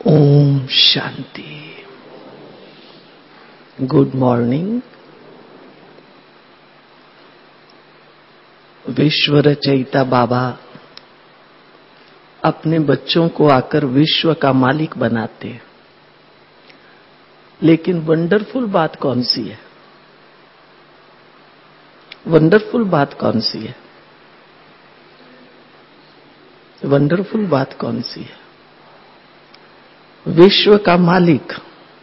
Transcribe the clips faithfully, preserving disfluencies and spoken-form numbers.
Om Shanti. Good morning. विश्व रचयिता बाबा अपने बच्चों को आकर विश्व का मालिक बनाते हैं, लेकिन वंडरफुल बात कौन सी है? वंडरफुल बात कौन सी है? वंडरफुल बात कौन सी है? विश्व का मालिक,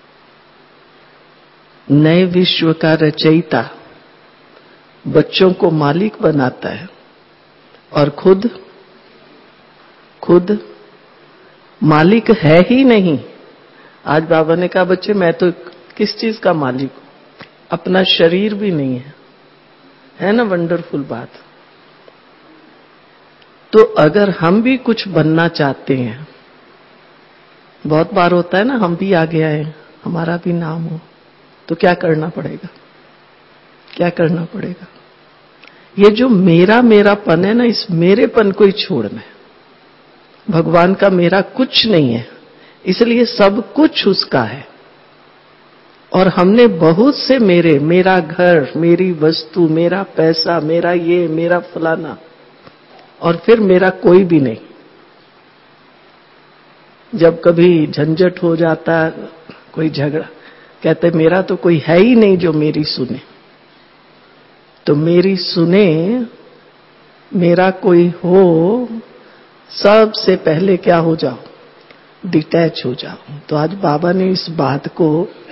नए विश्व का रचयिता बच्चों को मालिक बनाता है और खुद खुद मालिक है ही नहीं। आज बाबा ने कहा, बच्चे मैं तो किस चीज का मालिक हूं? अपना शरीर भी नहीं है। है ना वंडरफुल बात? तो अगर हम भी कुछ बनना चाहते हैं, बहुत बार होता है ना, हम भी आगे आए, हमारा भी नाम हो, तो क्या करना पड़ेगा? क्या करना पड़ेगा? ये जो मेरा मेरापन है ना, इस मेरेपन को ही छोड़ना है। भगवान का मेरा कुछ नहीं है, इसलिए सब कुछ उसका है। और हमने बहुत से मेरे, मेरा घर, मेरी वस्तु, मेरा पैसा, मेरा ये, मेरा फलाना, और फिर मेरा कोई भी नहीं। जब कभी झंझट हो जाता, कोई झगड़ा, कहते मेरा तो कोई है ही नहीं जो मेरी सुने। तो मेरी सुने, मेरा कोई हो, सबसे पहले क्या हो जाओ? डिटैच हो जाओ। तो आज बाबा ने इस बात को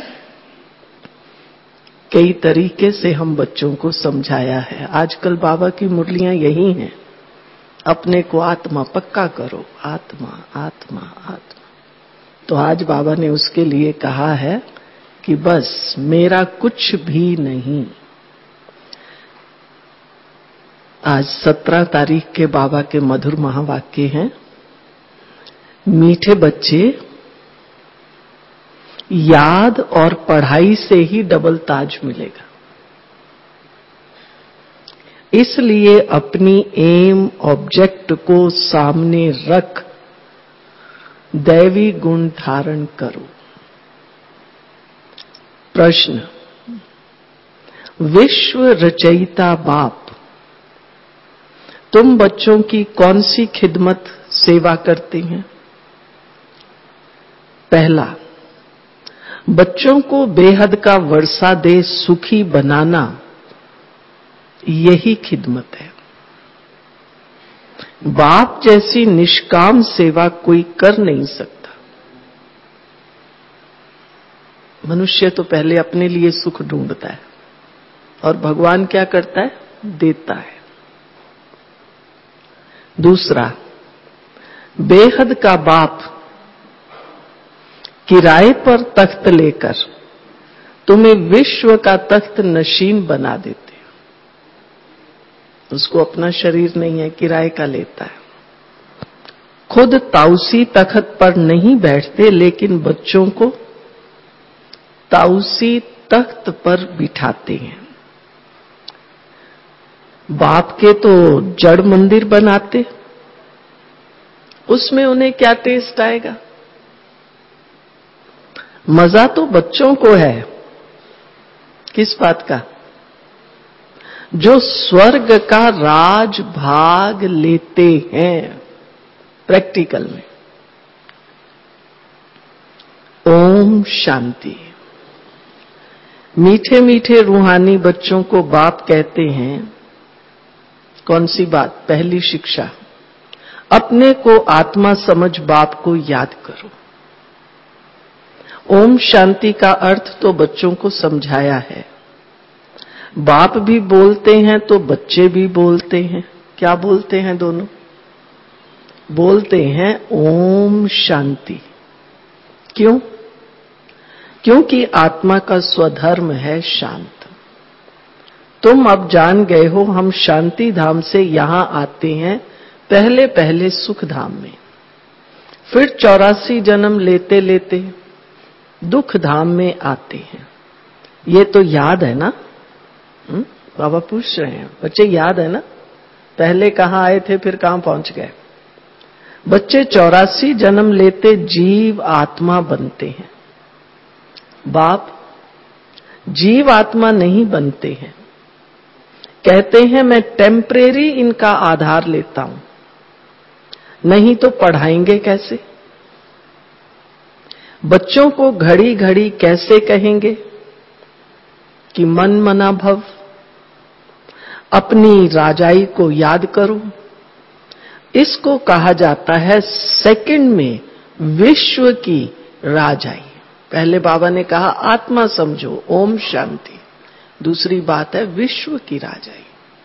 कई तरीके से हम बच्चों को समझाया है। आजकल बाबा की मुरलियां यही हैं, अपने को आत्मा पक्का करो, आत्मा आत्मा आत्मा। तो आज बाबा ने उसके लिए कहा है कि बस मेरा कुछ भी नहीं। आज सत्रह तारीख के बाबा के मधुर महावाक्य हैं, मीठे बच्चे, याद और पढ़ाई से ही डबल ताज मिलेगा। इसलिए अपनी एम ऑब्जेक्ट को सामने रख दैवी गुण धारण करो। प्रश्न, विश्व रचयिता बाप, तुम बच्चों की कौन सी खिदमत सेवा करते हैं? पहला, बच्चों को बेहद का वर्षा दे सुखी बनाना, यही खिदमत है। बाप जैसी निष्काम सेवा कोई कर नहीं सकता। मनुष्य तो पहले अपने लिए सुख ढूंढता है, और भगवान क्या करता है? देता है। दूसरा, बेहद का बाप किराए पर तख्त लेकर तुम्हें विश्व का तख्त नशीन बना देते। उसको अपना शरीर नहीं है, किराए का लेता है। खुद ताउसी तख्त पर नहीं बैठते, लेकिन बच्चों को ताउसी तख्त पर बिठाते हैं। बाप के तो जड़ मंदिर बनाते, उसमें उन्हें क्या टेस्ट आएगा? मजा तो बच्चों को है। किस बात का? जो स्वर्ग का राज भाग लेते हैं प्रैक्टिकल में। ओम शांति। मीठे मीठे रूहानी बच्चों को बाप कहते हैं। कौन सी बात? पहली शिक्षा, अपने को आत्मा समझ बाप को याद करो। ओम शांति का अर्थ तो बच्चों को समझाया है। बाप भी बोलते हैं तो बच्चे भी बोलते हैं। क्या बोलते हैं? दोनों बोलते हैं ओम शांति। क्यों? क्योंकि आत्मा का स्वधर्म है शांत। तुम अब जान गए हो, हम शांति धाम से यहां आते हैं पहले पहले सुख धाम में, फिर चौरासी जन्म लेते लेते दुख धाम में आते हैं। ये तो याद है ना? हुँ? बाबा पूछ रहे हैं, बच्चे याद है ना? पहले कहां आए थे, फिर कहां पहुंच गए? बच्चे चौरासी जन्म लेते जीव आत्मा बनते हैं। बाप जीव आत्मा नहीं बनते हैं। कहते हैं मैं टेम्परेरी इनका आधार लेता हूं, नहीं तो पढ़ाएंगे कैसे? बच्चों को घड़ी घड़ी कैसे कहेंगे कि मन मना भव, अपनी राजाई को याद करो? इसको कहा जाता है सेकंड में विश्व की राजाई। पहले बाबा ने कहा आत्मा समझो, ओम शांति। दूसरी बात है विश्व की राजाई।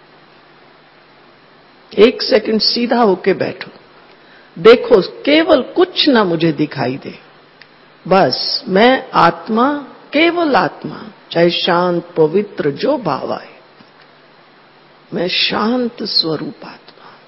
एक सेकंड सीधा होके बैठो, देखो केवल कुछ ना मुझे दिखाई दे, बस मैं आत्मा, केवल आत्मा, चाहे शांत पवित्र जो भाव आए, मैं शांत स्वरूप आत्मा।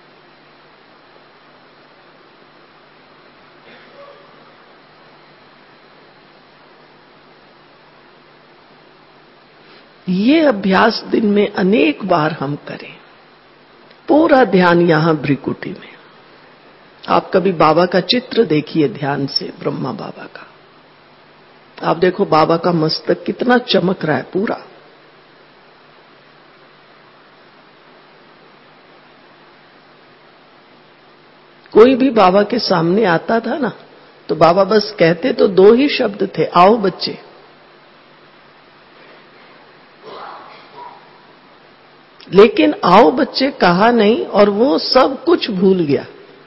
ये अभ्यास दिन में अनेक बार हम करें। पूरा ध्यान यहां भ्रिकुटी में। आप कभी बाबा का चित्र देखिए ध्यान से, ब्रह्मा बाबा का। आप देखो बाबा का मस्तक कितना चमक रहा है पूरा। कोई भी बाबा के सामने आता था ना, तो बाबा बस कहते तो दो ही शब्द थे, आओ बच्चे। लेकिन आओ बच्चे कहा नहीं और वो सब कुछ भूल गया,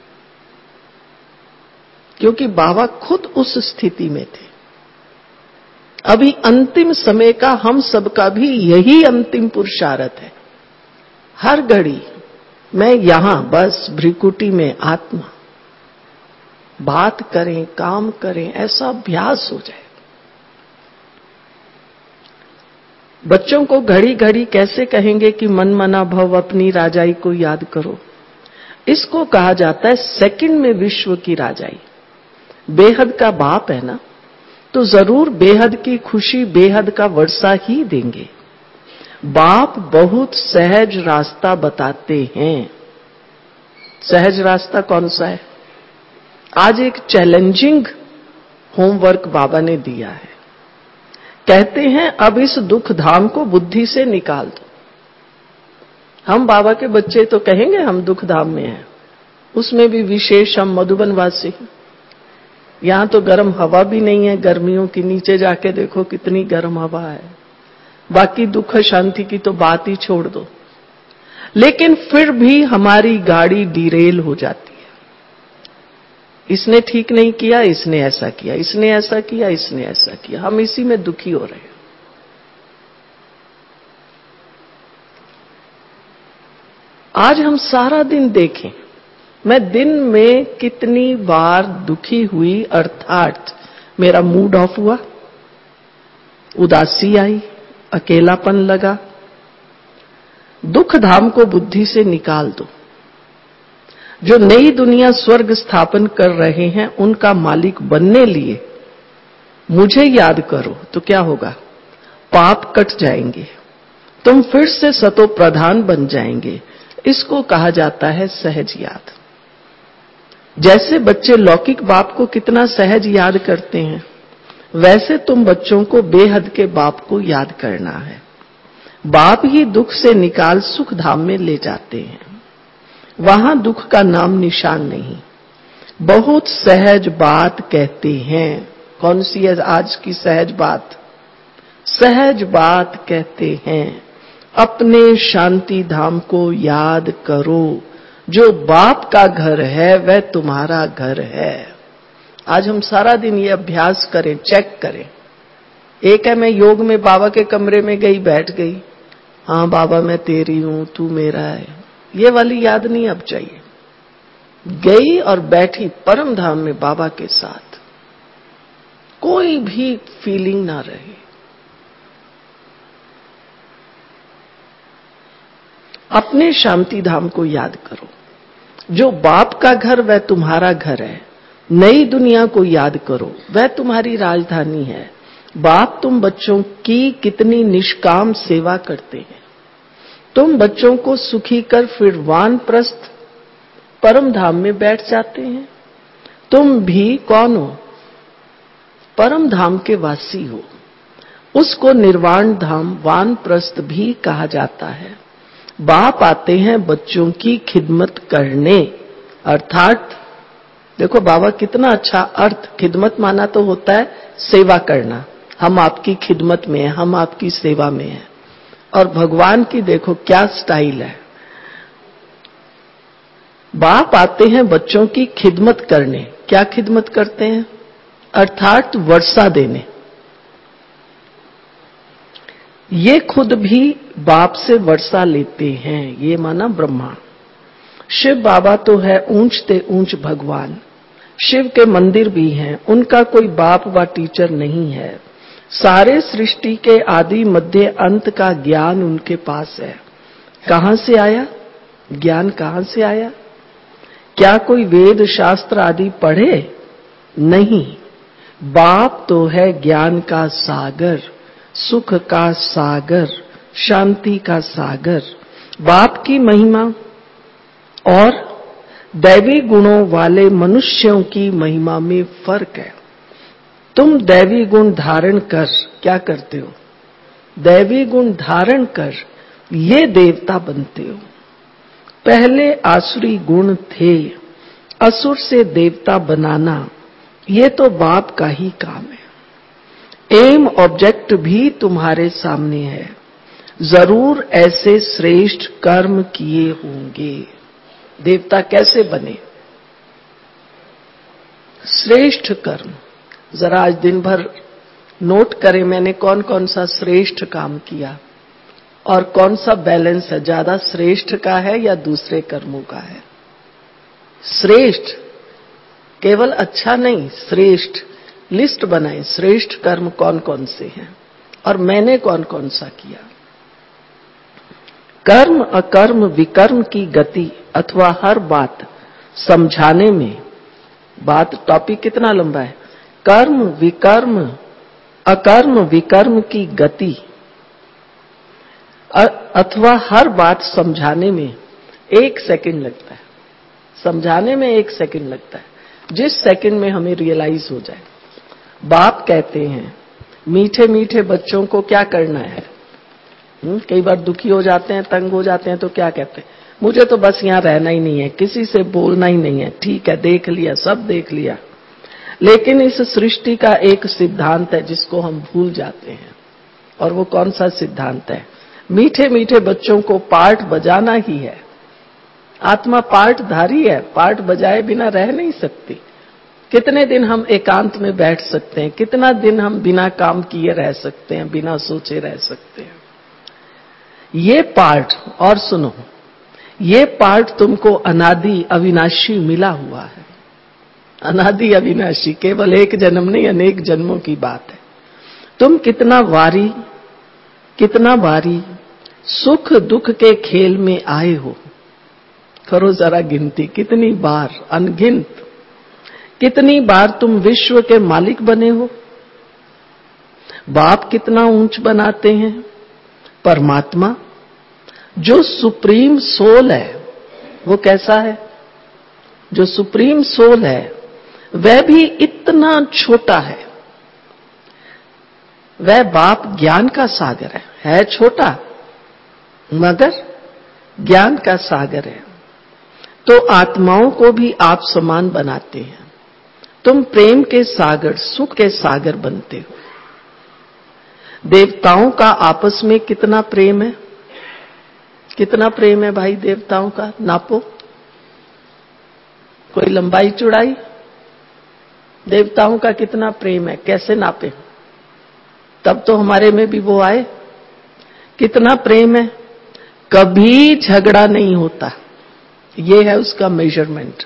क्योंकि बाबा खुद उस स्थिति में थे। अभी अंतिम समय का हम सबका भी यही अंतिम पुरुषार्थ है। हर घड़ी मैं यहां बस भ्रिकुटी में आत्मा, बात करें, काम करें, ऐसा अभ्यास हो जाए। बच्चों को घड़ी घड़ी कैसे कहेंगे कि मन मना भव, अपनी राजाई को याद करो? इसको कहा जाता है सेकंड में विश्व की राजाई। बेहद का बाप है ना, तो जरूर बेहद की खुशी, बेहद का वर्षा ही देंगे। बाप बहुत सहज रास्ता बताते हैं। सहज रास्ता कौन सा है? आज एक चैलेंजिंग होमवर्क बाबा ने दिया है। कहते हैं अब इस दुख धाम को बुद्धि से निकाल दो। हम बाबा के बच्चे तो कहेंगे हम दुख धाम में हैं, उसमें भी विशेष हम मधुबन वासी। यहां तो गर्म हवा भी नहीं है, गर्मियों की नीचे जाके देखो कितनी गर्म हवा है। बाकी दुख शांति की तो बात ही छोड़ दो। लेकिन फिर भी हमारी गाड़ी डिरेल हो जाती है। इसने ठीक नहीं किया, इसने ऐसा किया, इसने ऐसा किया, इसने ऐसा किया, हम इसी में दुखी हो रहे हैं। आज हम सारा दिन देखें, मैं दिन में कितनी बार दुखी हुई, अर्थात मेरा मूड ऑफ हुआ, उदासी आई, अकेलापन लगा। दुख धाम को बुद्धि से निकाल दो। जो नई दुनिया स्वर्ग स्थापन कर रहे हैं उनका मालिक बनने लिए मुझे याद करो, तो क्या होगा? पाप कट जाएंगे, तुम फिर से सतो प्रधान बन जाएंगे। इसको कहा जाता है सहज याद। जैसे बच्चे लौकिक बाप को कितना सहज याद करते हैं, वैसे तुम बच्चों को बेहद के बाप को याद करना है। बाप ही दुख से निकाल सुख धाम में ले जाते हैं। वहां दुख का नाम निशान नहीं। बहुत सहज बात कहते हैं। कौन सी है आज की सहज बात? सहज बात कहते हैं, अपने शांति धाम को याद करो। जो बाप का घर है वह तुम्हारा घर है। आज हम सारा दिन ये अभ्यास करें, चेक करें। एक है मैं योग में बाबा के कमरे में गई, बैठ गई, हाँ बाबा मैं तेरी हूं, तू मेरा है, ये वाली याद नहीं अब चाहिए। गई और बैठी परम धाम में बाबा के साथ, कोई भी फीलिंग ना रहे। अपने शांति धाम को याद करो। जो बाप का घर वह तुम्हारा घर है। नई दुनिया को याद करो, वह तुम्हारी राजधानी है। बाप तुम बच्चों की कितनी निष्काम सेवा करते हैं। तुम बच्चों को सुखी कर फिर वानप्रस्थ परम धाम में बैठ जाते हैं। तुम भी कौन हो? परम धाम के वासी हो। उसको निर्वाण धाम वानप्रस्थ भी कहा जाता है। बाप आते हैं बच्चों की खिदमत करने, अर्थात देखो बाबा कितना अच्छा अर्थ, खिदमत माना तो होता है सेवा करना, हम आपकी खिदमत में हैं, हम आपकी सेवा में हैं। और भगवान की देखो क्या स्टाइल है, बाप आते हैं बच्चों की खिदमत करने। क्या खिदमत करते हैं? अर्थात वर्षा देने। ये खुद भी बाप से वर्षा लेते हैं, ये माना ब्रह्मा। शिव बाबा तो है ऊंचते ऊंच भगवान, शिव के मंदिर भी हैं, उनका कोई बाप व टीचर नहीं है। सारे सृष्टि के आदि मध्य अंत का ज्ञान उनके पास है। कहां से आया ज्ञान? कहां से आया? क्या कोई वेद शास्त्र आदि पढ़े? नहीं, बाप तो है ज्ञान का सागर, सुख का सागर, शांति का सागर। बाप की महिमा और दैवी गुणों वाले मनुष्यों की महिमा में फर्क है। तुम दैवी गुण धारण कर क्या करते हो? दैवी गुण धारण कर ये देवता बनते हो। पहले आसुरी गुण थे, असुर से देवता बनाना ये तो बाप का ही काम है। एम ऑब्जेक्ट भी तुम्हारे सामने है, जरूर ऐसे श्रेष्ठ कर्म किए होंगे। देवता कैसे बने? श्रेष्ठ कर्म। जरा आज दिन भर नोट करें मैंने कौन कौन सा श्रेष्ठ काम किया और कौन सा बैलेंस है, ज्यादा श्रेष्ठ का है या दूसरे कर्मों का है। श्रेष्ठ केवल अच्छा नहीं, श्रेष्ठ लिस्ट बनाएं, श्रेष्ठ कर्म कौन कौन से हैं और मैंने कौन कौन सा किया। कर्म अकर्म विकर्म की गति अथवा हर बात समझाने में, बात टॉपिक कितना लंबा है, कर्म विकर्म अकर्म विकर्म की गति अथवा हर बात समझाने में एक सेकंड लगता है। समझाने में एक सेकंड लगता है, जिस सेकंड में हमें रियलाइज हो जाए। बाप कहते हैं मीठे मीठे बच्चों को क्या करना है। हुँ? कई बार दुखी हो जाते हैं, तंग हो जाते हैं तो क्या कहते हैं, मुझे तो बस यहाँ रहना ही नहीं है, किसी से बोलना ही नहीं है। ठीक है, देख लिया, सब देख लिया, लेकिन इस सृष्टि का एक सिद्धांत है जिसको हम भूल जाते हैं। और वो कौन सा सिद्धांत है? मीठे मीठे बच्चों को पार्ट बजाना ही है। आत्मा पार्टधारी है, पार्ट बजाए बिना रह नहीं सकती। कितने दिन हम एकांत में बैठ सकते हैं, कितना दिन हम बिना काम किए रह सकते हैं, बिना सोचे रह सकते हैं। ये पार्ट, और सुनो, ये पार्ट तुमको अनादि अविनाशी मिला हुआ है। अनादि अविनाशी, केवल एक जन्म नहीं, अनेक जन्मों की बात है। तुम कितना वारी कितना बारी सुख दुख के खेल में आए हो, करो जरा गिनती, कितनी बार, अनगिनत। कितनी बार तुम विश्व के मालिक बने हो। बाप कितना ऊंच बनाते हैं, परमात्मा जो सुप्रीम सोल है वो कैसा है? जो सुप्रीम सोल है वह भी इतना छोटा है। वह बाप ज्ञान का सागर है, है छोटा मगर ज्ञान का सागर है। तो आत्माओं को भी आप समान बनाते हैं। तुम प्रेम के सागर, सुख के सागर बनते हो। देवताओं का आपस में कितना प्रेम है, कितना प्रेम है भाई देवताओं का, नापो। कोई लंबाई चौड़ाई, देवताओं का कितना प्रेम है, कैसे नापे? तब तो हमारे में भी वो आए। कितना प्रेम है, कभी झगड़ा नहीं होता, ये है उसका मेजरमेंट।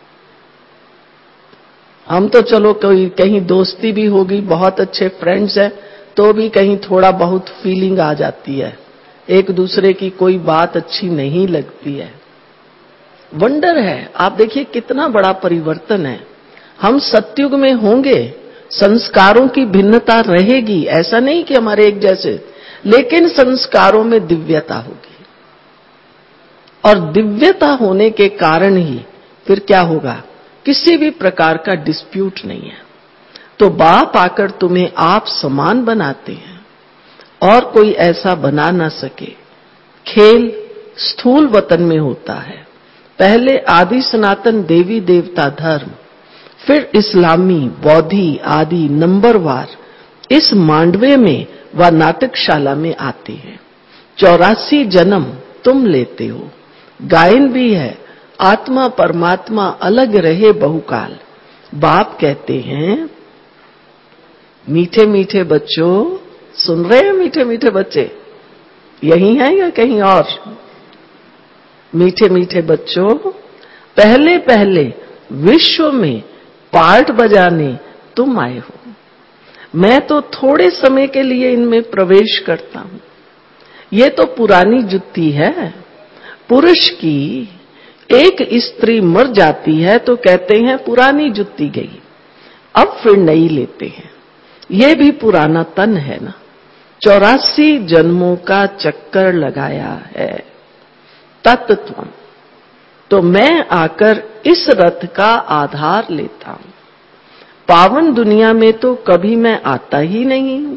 हम तो चलो कोई कहीं दोस्ती भी होगी, बहुत अच्छे फ्रेंड्स हैं, तो भी कहीं थोड़ा बहुत फीलिंग आ जाती है, एक दूसरे की कोई बात अच्छी नहीं लगती है। वंडर है, आप देखिए कितना बड़ा परिवर्तन है। हम सतयुग में होंगे, संस्कारों की भिन्नता रहेगी, ऐसा नहीं कि हमारे एक जैसे, लेकिन संस्कारों में दिव्यता होगी। और दिव्यता होने के कारण ही फिर क्या होगा, किसी भी प्रकार का डिस्प्यूट नहीं है। तो बाप आकर तुम्हें आप समान बनाते हैं और कोई ऐसा बना ना सके। खेल स्थूल वतन में होता है, पहले आदि सनातन देवी देवता धर्म, फिर इस्लामी, बौद्धि आदि नंबरवार इस मांडवे में व नाटकशाला में आते हैं। चौरासी जन्म तुम लेते हो। गायन भी है, आत्मा परमात्मा अलग रहे बहुकाल। बाप कहते हैं, मीठे मीठे बच्चों, सुन रहे हैं मीठे मीठे बच्चे? यही हैं या कहीं और? मीठे मीठे बच्चों, पहले पहले विश्व में पार्ट बजाने तुम आए हो। मैं तो थोड़े समय के लिए इनमें प्रवेश करता हूं। ये तो पुरानी जुत्ती है। पुरुष की एक स्त्री मर जाती है तो कहते हैं पुरानी जुत्ती गई, अब फिर नई लेते हैं। ये भी पुराना तन है ना। चौरासी जन्मों का चक्कर लगाया है तत्त्व। तो मैं आकर इस रथ का आधार लेता हूं। पावन दुनिया में तो कभी मैं आता ही नहीं हूं।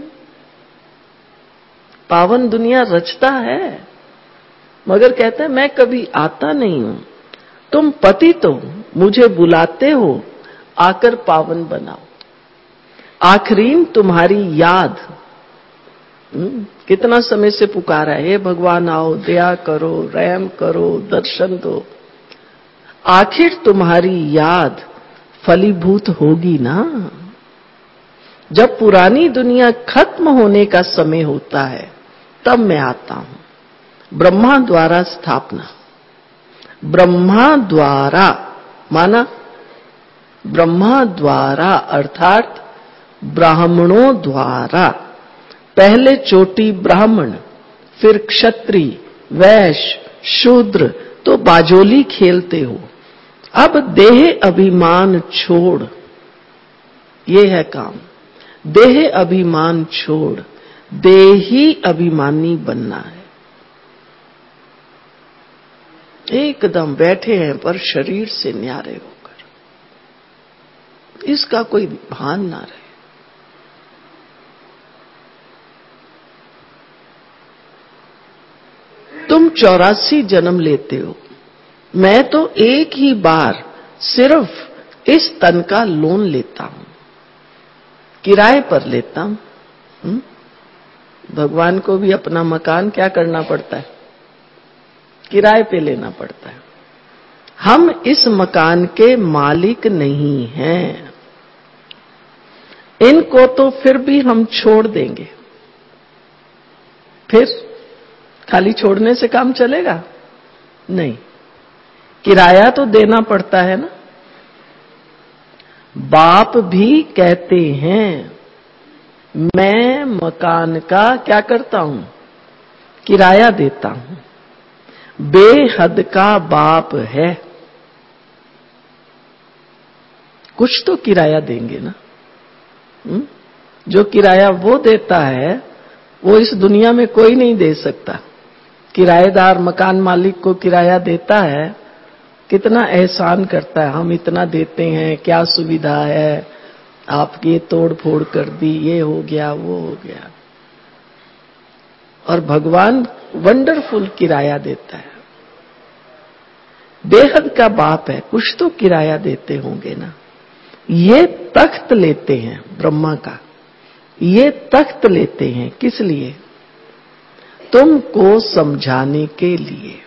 पावन दुनिया रचता है मगर कहता है मैं कभी आता नहीं हूं। तुम पति तो मुझे बुलाते हो, आकर पावन बनाओ। आखरीन तुम्हारी याद, कितना समय से पुकारा है, हे भगवान आओ, दया करो, रहम करो, दर्शन दो। आखिर तुम्हारी याद फलीभूत होगी ना। जब पुरानी दुनिया खत्म होने का समय होता है तब मैं आता हूं। ब्रह्मा द्वारा स्थापना, ब्रह्मा द्वारा माना ब्रह्मा द्वारा अर्थात ब्राह्मणों द्वारा। पहले चोटी ब्राह्मण, फिर क्षत्रिय, वैश्य, शूद्र, तो बाजोली खेलते हो। अब देह अभिमान छोड़, ये है काम। देह अभिमान छोड़ देही अभिमानी बनना है। एकदम बैठे हैं पर शरीर से न्यारे होकर, इसका कोई भान ना रहे। तुम चौरासी जन्म लेते हो, मैं तो एक ही बार सिर्फ इस तन का लोन लेता हूं, किराए पर लेता हूं। हुँ? भगवान को भी अपना मकान क्या करना पड़ता है? किराए पे लेना पड़ता है। हम इस मकान के मालिक नहीं हैं। इनको तो फिर भी हम छोड़ देंगे। फिर खाली छोड़ने से काम चलेगा? नहीं, किराया तो देना पड़ता है ना। बाप भी कहते हैं मैं मकान का क्या करता हूं? किराया देता हूं। बेहद का बाप है, कुछ तो किराया देंगे ना। हुँ? जो किराया वो देता है वो इस दुनिया में कोई नहीं दे सकता। किराएदार मकान मालिक को किराया देता है, कितना एहसान करता है, हम इतना देते हैं, क्या सुविधा है, आपकी ये तोड़ फोड़ कर दी, ये हो गया वो हो गया। और भगवान वंडरफुल किराया देता है। बेहद का बाप है, कुछ तो किराया देते होंगे ना। ये तख्त लेते हैं ब्रह्मा का, ये तख्त लेते हैं किस लिए? तुमको समझाने के लिए।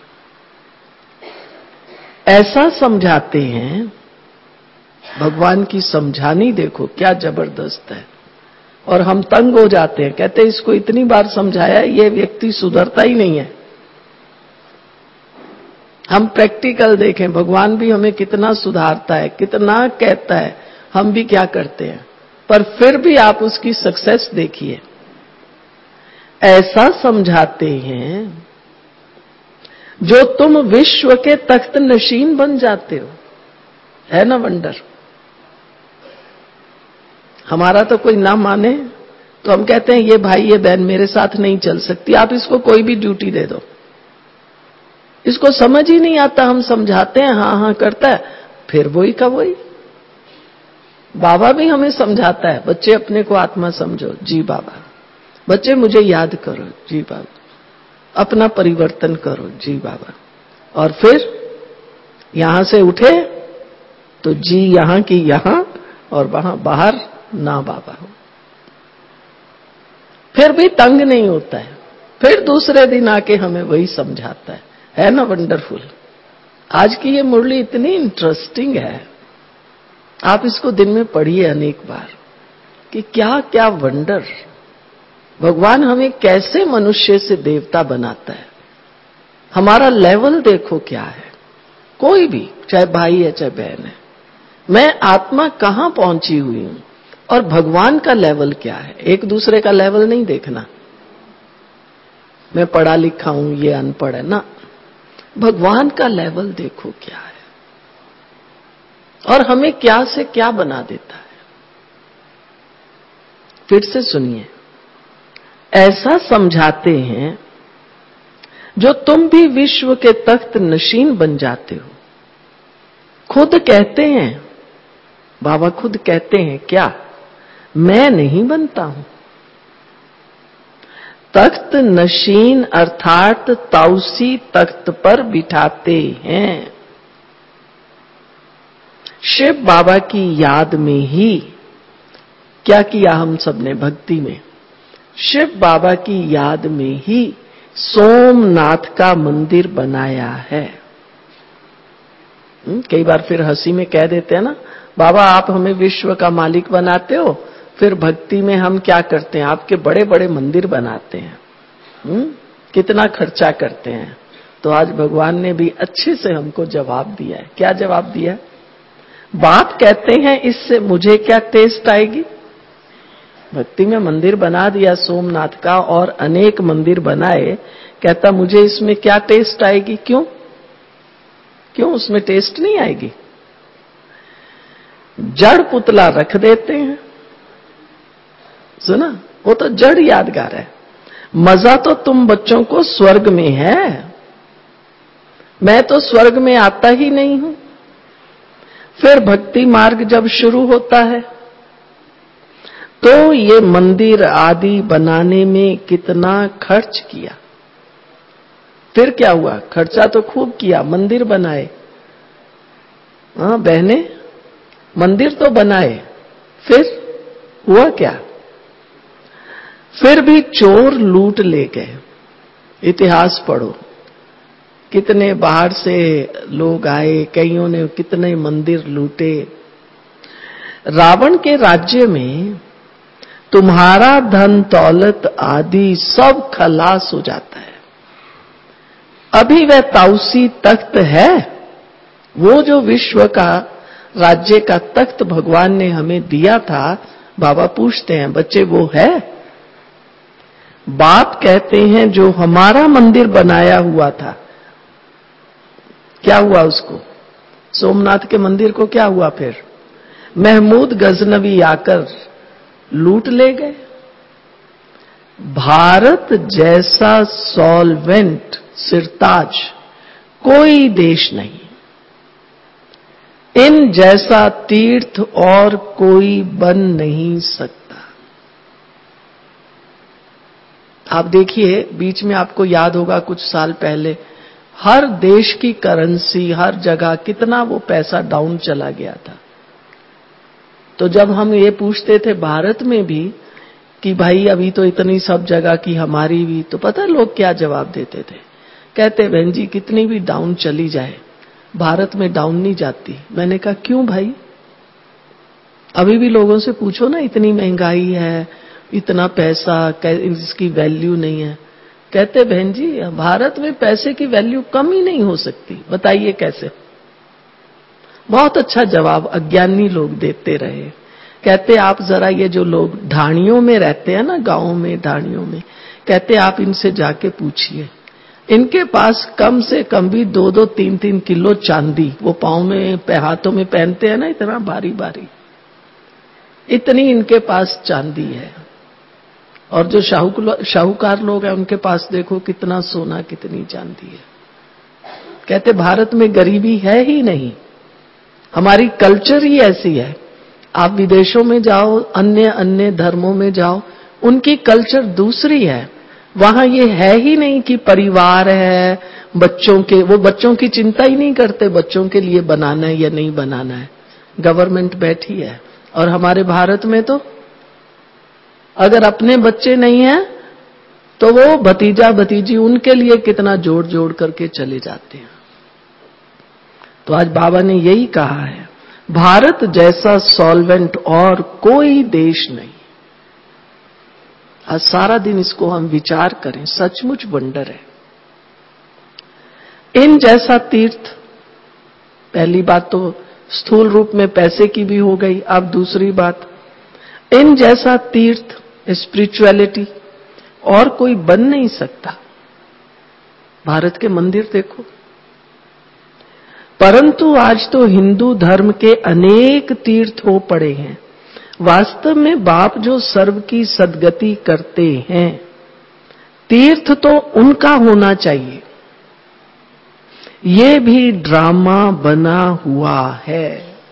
ऐसा समझाते हैं, भगवान की समझानी देखो क्या जबरदस्त है। और हम तंग हो जाते हैं, कहते हैं इसको इतनी बार समझाया, ये व्यक्ति सुधरता ही नहीं है। हम प्रैक्टिकल देखें, भगवान भी हमें कितना सुधारता है, कितना कहता है, हम भी क्या करते हैं। पर फिर भी आप उसकी सक्सेस देखिए। ऐसा समझाते हैं जो तुम विश्व के तख्त नशीन बन जाते हो। है ना वंडर? हमारा तो कोई ना माने तो हम कहते हैं ये भाई ये बहन मेरे साथ नहीं चल सकती, आप इसको कोई भी ड्यूटी दे दो। इसको समझ ही नहीं आता, हम समझाते हैं हाँ हाँ करता है, फिर वही का वही। बाबा भी हमें समझाता है, बच्चे अपने को आत्मा समझो, जी बाबा। बच्चे मुझे याद करो, जी बाबा। अपना परिवर्तन करो, जी बाबा। और फिर यहां से उठे तो जी यहां की यहां और वहां बाहर ना बाबा हो। फिर भी तंग नहीं होता है, फिर दूसरे दिन आके हमें वही समझाता है। है ना वंडरफुल? आज की ये मुरली इतनी इंटरेस्टिंग है, आप इसको दिन में पढ़िए अनेक बार कि क्या क्या वंडर, भगवान हमें कैसे मनुष्य से देवता बनाता है। हमारा लेवल देखो क्या है, कोई भी, चाहे भाई है चाहे बहन है, मैं आत्मा कहां पहुंची हुई हूं और भगवान का लेवल क्या है। एक दूसरे का लेवल नहीं देखना, मैं पढ़ा लिखा हूं ये अनपढ़ है ना, भगवान का लेवल देखो क्या है और हमें क्या से क्या बना देता है। फिर से सुनिए, ऐसा समझाते हैं जो तुम भी विश्व के तख्त नशीन बन जाते हो। खुद कहते हैं, बाबा खुद कहते हैं, क्या मैं नहीं बनता हूं। तख्त नशीन अर्थात ताउसी तख्त पर बिठाते हैं। शिव बाबा की याद में ही क्या किया हम सबने भक्ति में, शिव बाबा की याद में ही सोमनाथ का मंदिर बनाया है। कई बार फिर हंसी में कह देते हैं ना, बाबा आप हमें विश्व का मालिक बनाते हो, फिर भक्ति में हम क्या करते हैं, आपके बड़े बड़े मंदिर बनाते हैं, हुँ? कितना खर्चा करते हैं। तो आज भगवान ने भी अच्छे से हमको जवाब दिया है। क्या जवाब दिया? बाप कहते हैं इससे मुझे क्या टेस्ट आएगी। भक्ति में मंदिर बना दिया सोमनाथ का और अनेक मंदिर बनाए, कहता मुझे इसमें क्या टेस्ट आएगी। क्यों क्यों उसमें टेस्ट नहीं आएगी। जड़ पुतला रख देते हैं, सुना, वो तो जड़ यादगार है। मजा तो तुम बच्चों को स्वर्ग में है, मैं तो स्वर्ग में आता ही नहीं हूं। फिर भक्ति मार्ग जब शुरू होता है तो ये मंदिर आदि बनाने में कितना खर्च किया। फिर क्या हुआ, खर्चा तो खूब किया, मंदिर बनाए। हाँ बहने, मंदिर तो बनाए, फिर हुआ क्या, फिर भी चोर लूट ले गए। इतिहास पढ़ो, कितने बाहर से लोग आए, कईयों ने कितने मंदिर लूटे। रावण के राज्य में तुम्हारा धन दौलत आदि सब खलास हो जाता है। अभी वह ताउसी तख्त है, वो जो विश्व का राज्य का तख्त भगवान ने हमें दिया था। बाबा पूछते हैं, बच्चे वो है? बाप कहते हैं जो हमारा मंदिर बनाया हुआ था, क्या हुआ उसको, सोमनाथ के मंदिर को क्या हुआ। फिर महमूद गजनवी आकर लूट ले गए। भारत जैसा सॉल्वेंट सिरताज कोई देश नहीं, इन जैसा तीर्थ और कोई बन नहीं सकता। आप देखिए, बीच में आपको याद होगा कुछ साल पहले हर देश की करेंसी, हर जगह कितना वो पैसा डाउन चला गया था। तो जब हम ये पूछते थे भारत में भी कि भाई अभी तो इतनी सब जगह की हमारी भी, तो पता लोग क्या जवाब देते थे, कहते बहन जी कितनी भी डाउन चली जाए भारत में डाउन नहीं जाती। मैंने कहा क्यों भाई, अभी भी लोगों से पूछो ना, इतनी महंगाई है, इतना पैसा, इसकी वैल्यू नहीं है। कहते बहन जी भारत में पैसे की वैल्यू कम ही नहीं हो सकती, बताइए कैसे। बहुत अच्छा जवाब अज्ञानी लोग देते रहे। कहते आप जरा ये जो लोग ढाणियों में रहते हैं ना, गांवों में ढाणियों में, कहते आप इनसे जाके पूछिए, इनके पास कम से कम भी दो दो तीन तीन किलो चांदी, वो पांव में हाथों में पहनते हैं ना, इतना भारी भारी, इतनी इनके पास चांदी है। और जो शाहूकार लोग हैं उनके पास देखो कितना सोना, कितनी चांदी है। कहते भारत में गरीबी है ही नहीं, हमारी कल्चर ही ऐसी है। आप विदेशों में जाओ, अन्य अन्य धर्मों में जाओ, उनकी कल्चर दूसरी है। वहां ये है ही नहीं कि परिवार है, बच्चों के, वो बच्चों की चिंता ही नहीं करते, बच्चों के लिए बनाना है या नहीं बनाना है, गवर्नमेंट बैठी है। और हमारे भारत में तो अगर अपने बच्चे नहीं हैं तो वो भतीजा भतीजी उनके लिए कितना जोड़ जोड़ करके चले जाते हैं। तो आज बाबा ने यही कहा है, भारत जैसा सॉल्वेंट और कोई देश नहीं। आज सारा दिन इसको हम विचार करें, सचमुच वंडर है। इन जैसा तीर्थ, पहली बात तो स्थूल रूप में पैसे की भी हो गई। अब दूसरी बात, इन जैसा तीर्थ स्पिरिचुअलिटी और कोई बन नहीं सकता। भारत के मंदिर देखो, परंतु आज तो हिंदू धर्म के अनेक तीर्थ हो पड़े हैं। वास्तव में बाप जो सर्व की सद्गति करते हैं, तीर्थ तो उनका होना चाहिए। ये भी ड्रामा बना हुआ है,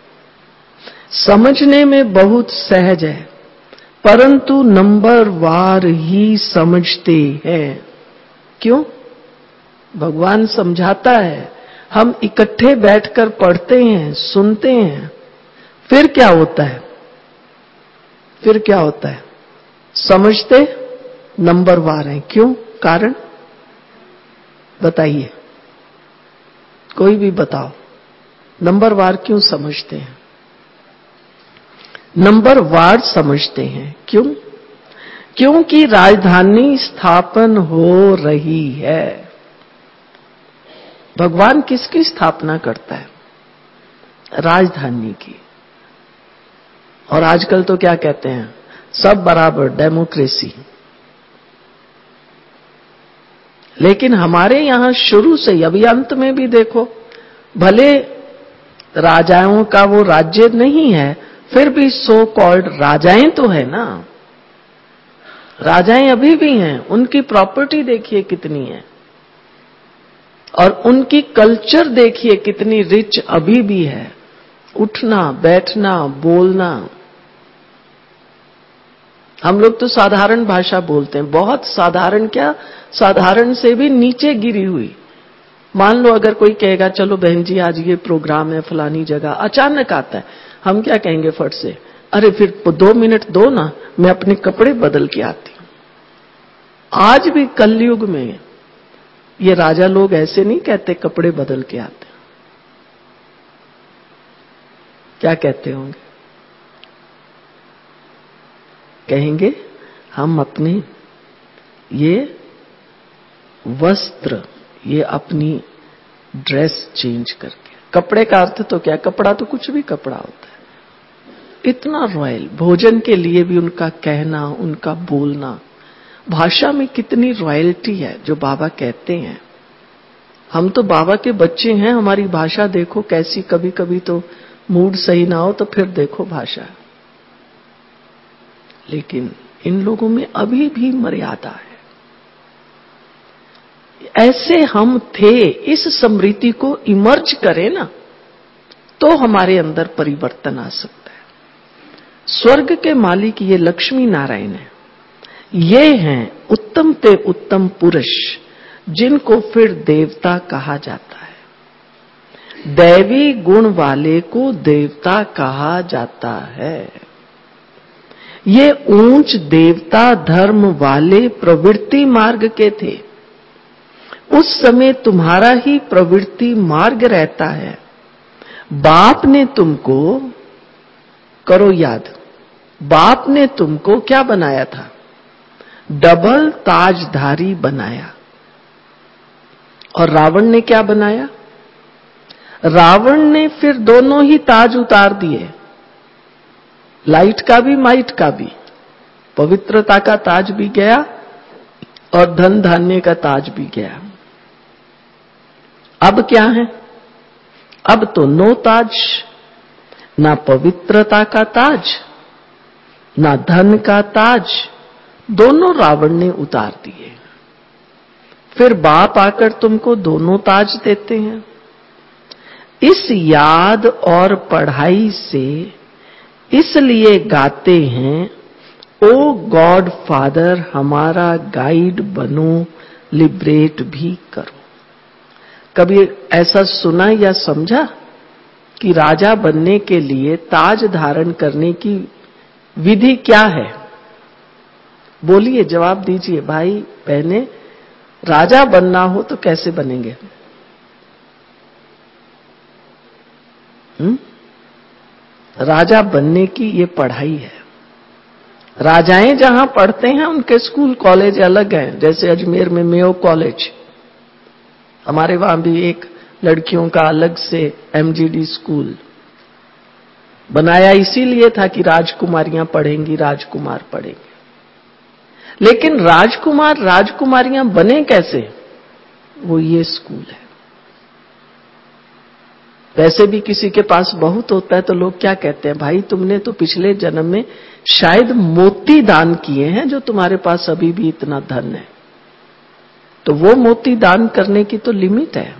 समझने में बहुत सहज है, परंतु नंबर वार ही समझते हैं। क्यों? भगवान समझाता है, हम इकट्ठे बैठकर पढ़ते हैं, सुनते हैं, फिर क्या होता है? फिर क्या होता है? समझते नंबर वार हैं। क्यों? कारण बताइए, कोई भी बताओ, नंबर वार क्यों समझते हैं? नंबर वार समझते हैं क्यों? क्योंकि राजधानी स्थापन हो रही है। भगवान किसकी स्थापना करता है? राजधानी की। और आजकल तो क्या कहते हैं, सब बराबर, डेमोक्रेसी। लेकिन हमारे यहां शुरू से ही, अभी अंत में भी देखो, भले राजाओं का वो राज्य नहीं है, फिर भी सो कॉल्ड राजाएं तो है ना। राजाएं अभी भी हैं, उनकी प्रॉपर्टी देखिए कितनी है, और उनकी कल्चर देखिए कितनी रिच अभी भी है। उठना, बैठना, बोलना। हम लोग तो साधारण भाषा बोलते हैं, बहुत साधारण, क्या साधारण से भी नीचे गिरी हुई। मान लो अगर कोई कहेगा, चलो बहन जी आज ये प्रोग्राम है फलानी जगह, अचानक आता है, हम क्या कहेंगे फट से, अरे फिर दो मिनट दो ना, मैं अपने कपड़े बदल के आती हूं। आज भी कलयुग में ये राजा लोग ऐसे नहीं कहते कपड़े बदल के आते। क्या कहते होंगे? कहेंगे हम अपने ये वस्त्र, ये अपनी ड्रेस चेंज करके। कपड़े का अर्थ तो क्या, कपड़ा तो कुछ भी कपड़ा होता है। इतना रॉयल, भोजन के लिए भी उनका कहना, उनका बोलना, भाषा में कितनी रॉयल्टी है जो बाबा कहते हैं। हम तो बाबा के बच्चे हैं, हमारी भाषा देखो कैसी, कभी कभी तो मूड सही ना हो तो फिर देखो भाषा। लेकिन इन लोगों में अभी भी मर्यादा है। ऐसे हम थे, इस स्मृति को इमर्ज करें ना, तो हमारे अंदर परिवर्तन आ सकता है। स्वर्ग के मालिक ये लक्ष्मी नारायण है। ये हैं उत्तम ते उत्तम पुरुष, जिनको फिर देवता कहा जाता है। दैवी गुण वाले को देवता कहा जाता है। ये ऊंच देवता धर्म वाले प्रवृत्ति मार्ग के थे। उस समय तुम्हारा ही प्रवृत्ति मार्ग रहता है। बाप ने तुमको, करो याद, बाप ने तुमको क्या बनाया था? डबल ताजधारी बनाया। और रावण ने क्या बनाया? रावण ने फिर दोनों ही ताज उतार दिए, लाइट का भी माइट का भी। पवित्रता का ताज भी गया और धन धान्य का ताज भी गया। अब क्या है? अब तो नो ताज, ना पवित्रता का ताज, ना धन का ताज, दोनों रावण ने उतार दिए। फिर बाप आकर तुमको दोनों ताज देते हैं। इस याद और पढ़ाई से इसलिए गाते हैं, ओ गॉड फादर हमारा गाइड बनो, लिबरेट भी करो। कभी ऐसा सुना या समझा कि राजा बनने के लिए ताज धारण करने की विधि क्या है? बोलिए, जवाब दीजिए भाई बहने, राजा बनना हो तो कैसे बनेंगे? हुँ? राजा बनने की ये पढ़ाई है। राजाएं जहां पढ़ते हैं उनके स्कूल कॉलेज अलग हैं। जैसे अजमेर में मेयो कॉलेज, हमारे वहां भी एक लड़कियों का अलग से एमजीडी स्कूल बनाया इसीलिए था कि राजकुमारियां पढ़ेंगी, राजकुमार पढ़ेंगे। लेकिन राजकुमार राजकुमारियां बने कैसे? वो ये स्कूल है। वैसे भी किसी के पास बहुत होता है तो लोग क्या कहते हैं, भाई तुमने तो पिछले जन्म में शायद मोती दान किए हैं जो तुम्हारे पास अभी भी इतना धन है। तो वो मोती दान करने की तो लिमिट है।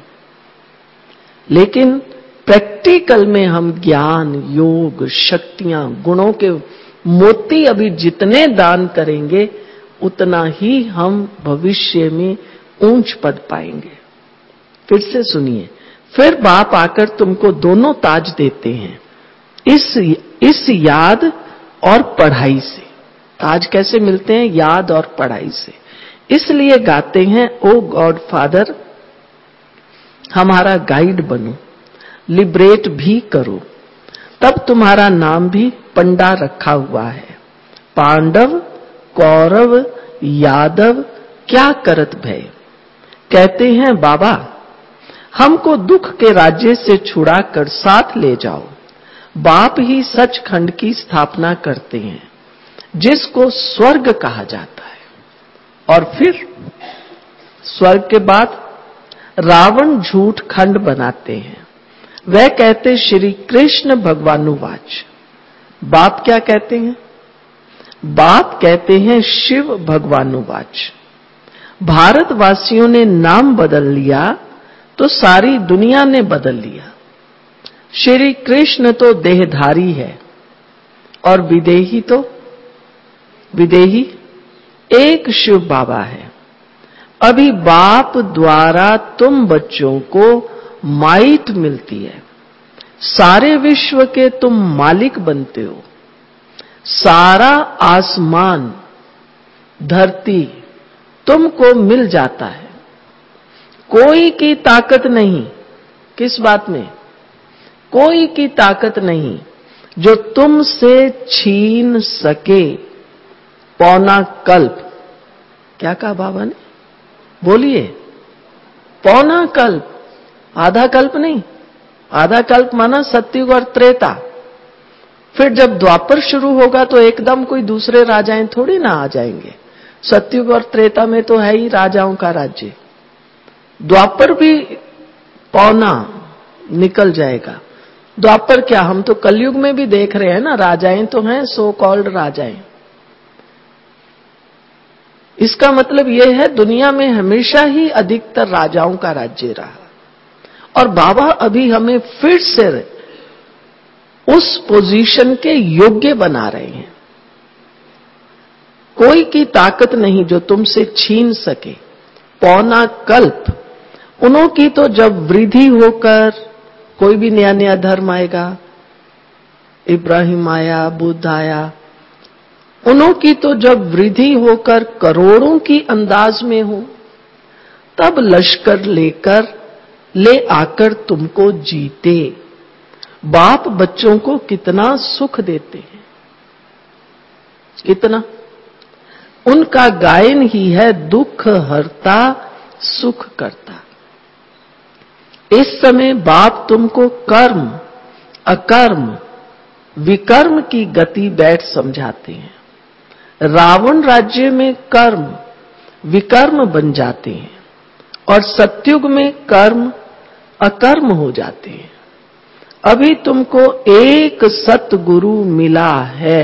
लेकिन प्रैक्टिकल में हम ज्ञान, योग, शक्तियां, गुणों के मोती अभी जितने दान करेंगे उतना ही हम भविष्य में ऊंच पद पाएंगे। फिर से सुनिए, फिर बाप आकर तुमको दोनों ताज देते हैं, इस इस याद और पढ़ाई से। ताज कैसे मिलते हैं? याद और पढ़ाई से। इसलिए गाते हैं, ओ गॉड फादर हमारा गाइड बनो, लिबरेट भी करो। तब तुम्हारा नाम भी पंडा रखा हुआ है। पांडव, कौरव, यादव क्या करत भय। कहते हैं बाबा हमको दुख के राज्य से छुड़ा कर साथ ले जाओ। बाप ही सचखंड की स्थापना करते हैं जिसको स्वर्ग कहा जाता है। और फिर स्वर्ग के बाद रावण झूठ खंड बनाते हैं। वह कहते श्री कृष्ण भगवानुवाच। बाप क्या कहते हैं? बाप कहते हैं शिव भगवानुवाच। भारतवासियों ने नाम बदल लिया तो सारी दुनिया ने बदल लिया। श्री कृष्ण तो देहधारी है और विदेही तो विदेही एक शिव बाबा है। अभी बाप द्वारा तुम बच्चों को माइट मिलती है। सारे विश्व के तुम मालिक बनते हो। सारा आसमान, धरती तुमको मिल जाता है। कोई की ताकत नहीं। किस बात में? कोई की ताकत नहीं जो तुमसे छीन सके। पौना कल्प। क्या कहा बाबा ने? बोलिए। पौना कल्प, आधा कल्प नहीं। आधा कल्प माना सतयुग और त्रेता। फिर जब द्वापर शुरू होगा तो एकदम कोई दूसरे राजाएं थोड़ी ना आ जाएंगे। सतयुग और त्रेता में तो है ही राजाओं का राज्य। द्वापर भी पौना निकल जाएगा। द्वापर क्या, हम तो कलयुग में भी देख रहे हैं ना, राजाएं तो हैं, सो कॉल्ड राजाएं। इसका मतलब यह है दुनिया में हमेशा ही अधिकतर राजाओं का राज्य रहा और बाबा अभी हमें फिर से उस पोजीशन के योग्य बना रहे हैं। कोई की ताकत नहीं जो तुमसे छीन सके। पौना कल्प, उन्हों की तो जब वृद्धि होकर कोई भी नया नया धर्म आएगा, इब्राहिम आया, बुद्ध आया, उन्हों की तो जब वृद्धि होकर करोड़ों की अंदाज में हो, तब लश्कर लेकर ले आकर तुमको जीते। बाप बच्चों को कितना सुख देते हैं, कितना। उनका गायन ही है दुख हरता सुख करता। इस समय बाप तुमको कर्म, अकर्म, विकर्म की गति बैठ समझाते हैं। रावण राज्य में कर्म विकर्म बन जाते हैं और सतयुग में कर्म अकर्म हो जाते हैं। अभी तुमको एक सतगुरु मिला है।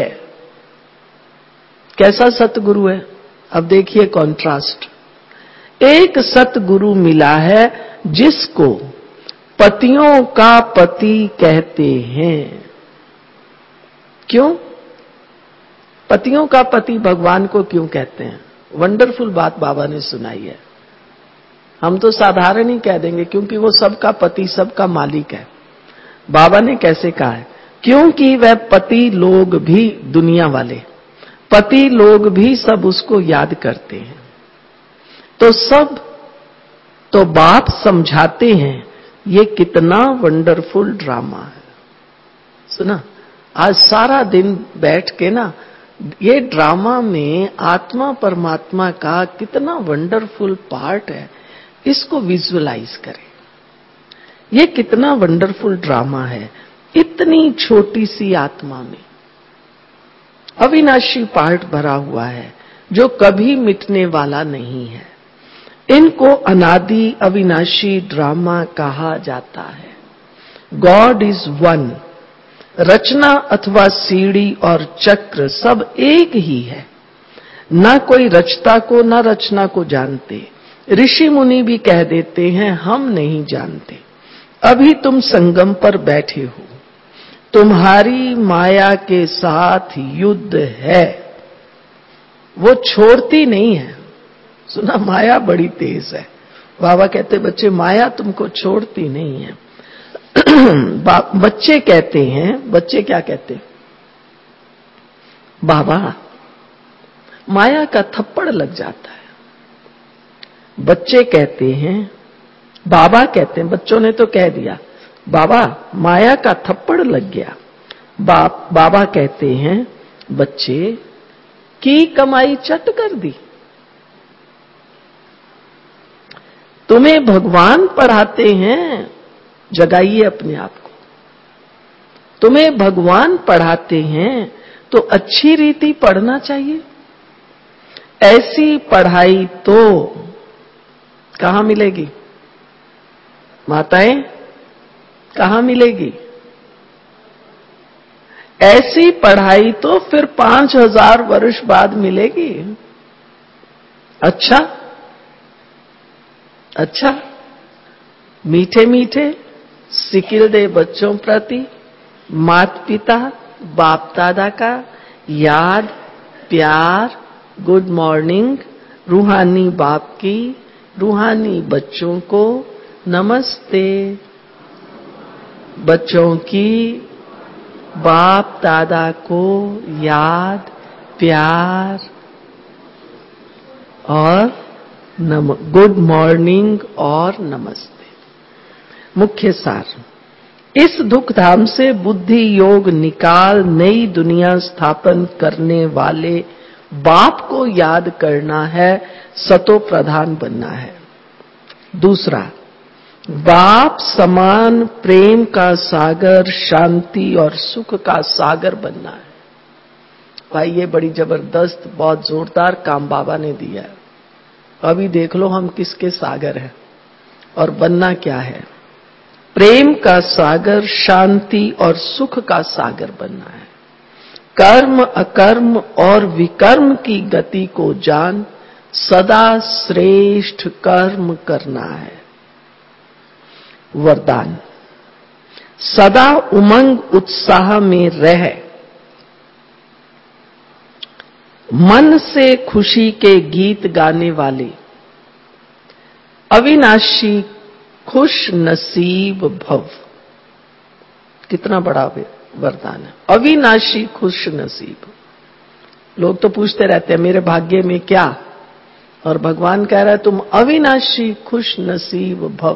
कैसा सतगुरु है? अब देखिए कॉन्ट्रास्ट। एक सतगुरु मिला है जिसको पतियों का पति कहते हैं। क्यों? पतियों का पति भगवान को क्यों कहते हैं? वंडरफुल बात बाबा ने सुनाई है। हम तो साधारण ही कह देंगे क्योंकि वो सबका पति, सबका मालिक है। बाबा ने कैसे कहा है? क्योंकि वह पति लोग भी, दुनिया वाले पति लोग भी सब उसको याद करते हैं। तो सब तो बाप समझाते हैं। ये कितना वंडरफुल ड्रामा है। सुना? आज सारा दिन बैठ के ना ये ड्रामा में आत्मा परमात्मा का कितना वंडरफुल पार्ट है, इसको विजुअलाइज करें। ये कितना वंडरफुल ड्रामा है। इतनी छोटी सी आत्मा में अविनाशी पार्ट भरा हुआ है जो कभी मिटने वाला नहीं है। इनको अनादि अविनाशी ड्रामा कहा जाता है। God is one. रचना अथवा सीढ़ी और चक्र सब एक ही है। ना कोई रचता को ना रचना को जानते। ऋषि मुनि भी कह देते हैं हम नहीं जानते। अभी तुम संगम पर बैठे हो, तुम्हारी माया के साथ युद्ध है, वो छोड़ती नहीं है। सुना? माया बड़ी तेज है। बाबा कहते बच्चे माया तुमको छोड़ती नहीं है। बच्चे कहते हैं, बच्चे क्या कहते हैं? बाबा माया का थप्पड़ लग जाता है। बच्चे कहते हैं, बाबा कहते हैं, बच्चों ने तो कह दिया बाबा माया का थप्पड़ लग गया। बा, बाबा कहते हैं बच्चे की कमाई चट कर दी। तुम्हें भगवान पढ़ाते हैं, जगाइए अपने आप को। तुम्हें भगवान पढ़ाते हैं तो अच्छी रीति पढ़ना चाहिए। ऐसी पढ़ाई तो कहां मिलेगी? माताएं कहां मिलेगी? ऐसी पढ़ाई तो फिर पांच हजार वर्ष बाद मिलेगी। अच्छा अच्छा, मीठे मीठे सिकिल दे बच्चों प्रति माता पिता बाप दादा का याद, प्यार, गुड मॉर्निंग, रूहानी बाप की, रूहानी बच्चों को नमस्ते। बच्चों की बाप दादा को याद, प्यार और नम गुड मॉर्निंग और नमस्ते। मुख्य सार, इस दुख धाम से बुद्धि योग निकाल नई दुनिया स्थापन करने वाले बाप को याद करना है, सतो प्रधान बनना है। दूसरा, बाप समान प्रेम का सागर, शांति और सुख का सागर बनना है। भाई ये बड़ी जबरदस्त, बहुत जोरदार काम बाबा ने दिया है। अभी देख लो हम किसके सागर हैं और बनना क्या है। प्रेम का सागर, शांति और सुख का सागर बनना है। कर्म अकर्म और विकर्म की गति को जान सदा श्रेष्ठ कर्म करना है। वरदान, सदा उमंग उत्साह में रह, मन से खुशी के गीत गाने वाले अविनाशी खुश नसीब भव। कितना बड़ा वरदान है, अविनाशी खुश नसीब। लोग तो पूछते रहते हैं मेरे भाग्य में क्या, और भगवान कह रहा है तुम अविनाशी खुश नसीब भव।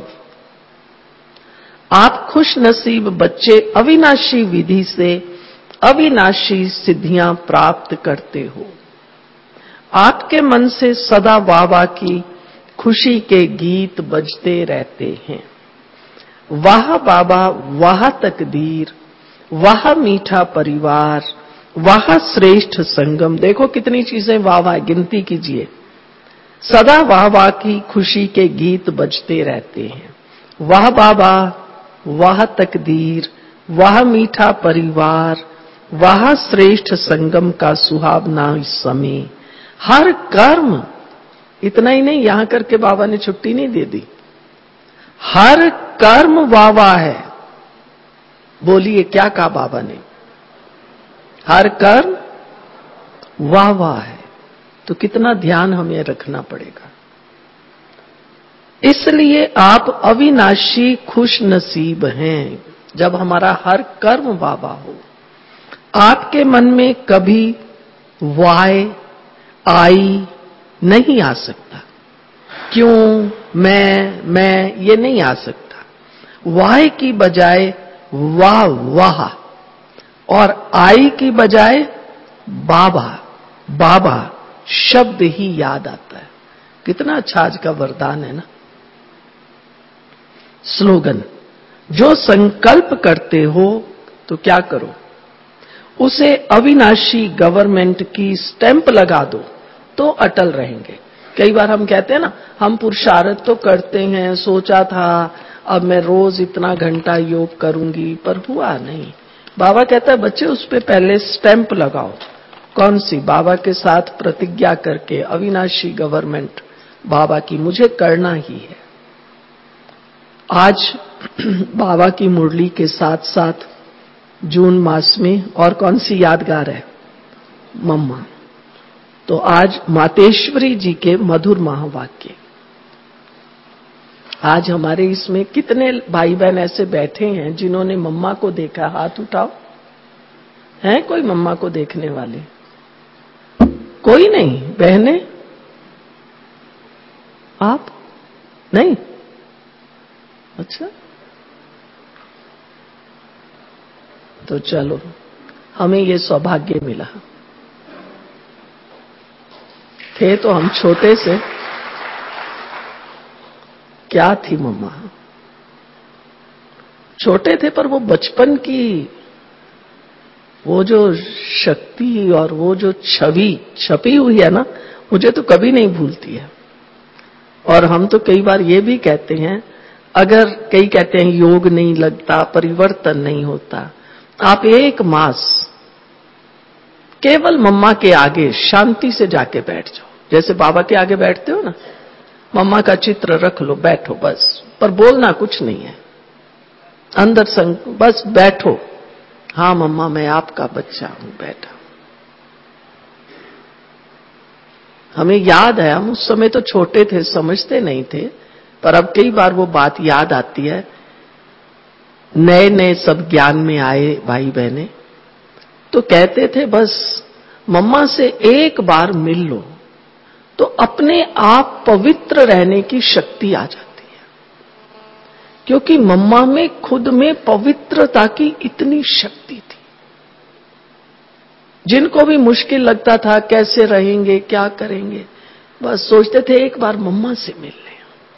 आप खुश नसीब बच्चे अविनाशी विधि से अविनाशी सिद्धियां प्राप्त करते हो। आपके मन से सदा वाह की खुशी के गीत बजते रहते हैं। वाह बाबा, वाह तकदीर, वाह मीठा परिवार, वाह श्रेष्ठ संगम। देखो कितनी चीजें वाह वाह, गिनती कीजिए। सदा वाह वाह की खुशी के गीत बजते रहते हैं। वाह बाबा, वाह तकदीर, वाह मीठा परिवार, वाह श्रेष्ठ संगम का सुहावना समय। हर कर्म, इतना ही नहीं, यहां करके बाबा ने छुट्टी नहीं दे दी। हर कर्म वाह वाह है। बोलिए क्या कहा बाबा ने? हर कर्म वाह वाह है। तो कितना ध्यान हमें रखना पड़ेगा। इसलिए आप अविनाशी खुश नसीब हैं जब हमारा हर कर्म वाह वाह हो। आपके मन में कभी वाय आई नहीं आ सकता। क्यों, मैं मैं ये नहीं आ सकता। वाय की बजाय वाह वाह और आई की बजाय बाबा बाबा शब्द ही याद आता है। कितना अच्छा आज का वरदान है ना। स्लोगन, जो संकल्प करते हो तो क्या करो, उसे अविनाशी गवर्नमेंट की स्टैंप लगा दो तो अटल रहेंगे। कई बार हम कहते हैं ना, हम पुरुषार्थ तो करते हैं, सोचा था अब मैं रोज इतना घंटा योग करूंगी, पर हुआ नहीं। बाबा कहता है बच्चे उस पे पहले स्टैंप लगाओ। कौन सी? बाबा के साथ प्रतिज्ञा करके, अविनाशी गवर्नमेंट बाबा की मुझे करना ही है। आज बाबा की मुरली के साथ साथ जून मास में और कौन सी यादगार है? मम्मा। तो आज मातेश्वरी जी के मधुर महावाक्य। आज हमारे इसमें कितने भाई बहन ऐसे बैठे हैं जिन्होंने मम्मा को देखा? हाथ उठाओ। हैं कोई मम्मा को देखने वाले? कोई नहीं। बहने आप नहीं? अच्छा, तो चलो हमें ये सौभाग्य मिला। थे तो हम छोटे से, क्या थी मम्मा, छोटे थे, पर वो बचपन की वो जो शक्ति और वो जो छवि छपी हुई है ना, मुझे तो कभी नहीं भूलती है। और हम तो कई बार ये भी कहते हैं, अगर कई कहते हैं योग नहीं लगता, परिवर्तन नहीं होता, आप एक मास केवल मम्मा के आगे शांति से जाके बैठ जाओ। जैसे बाबा के आगे बैठते हो ना, मम्मा का चित्र रख लो, बैठो बस। पर बोलना कुछ नहीं है, अंदर संग बस बैठो। हाँ मम्मा, मैं आपका बच्चा हूं, बैठा। हमें याद है, हम उस समय तो छोटे थे, समझते नहीं थे, पर अब कई बार वो बात याद आती है। नए नए सब ज्ञान में आए भाई बहने तो कहते थे बस मम्मा से एक बार मिल लो तो अपने आप पवित्र रहने की शक्ति आ जाती है, क्योंकि मम्मा में खुद में पवित्रता की इतनी शक्ति थी। जिनको भी मुश्किल लगता था, कैसे रहेंगे, क्या करेंगे, बस सोचते थे एक बार मम्मा से मिल लें।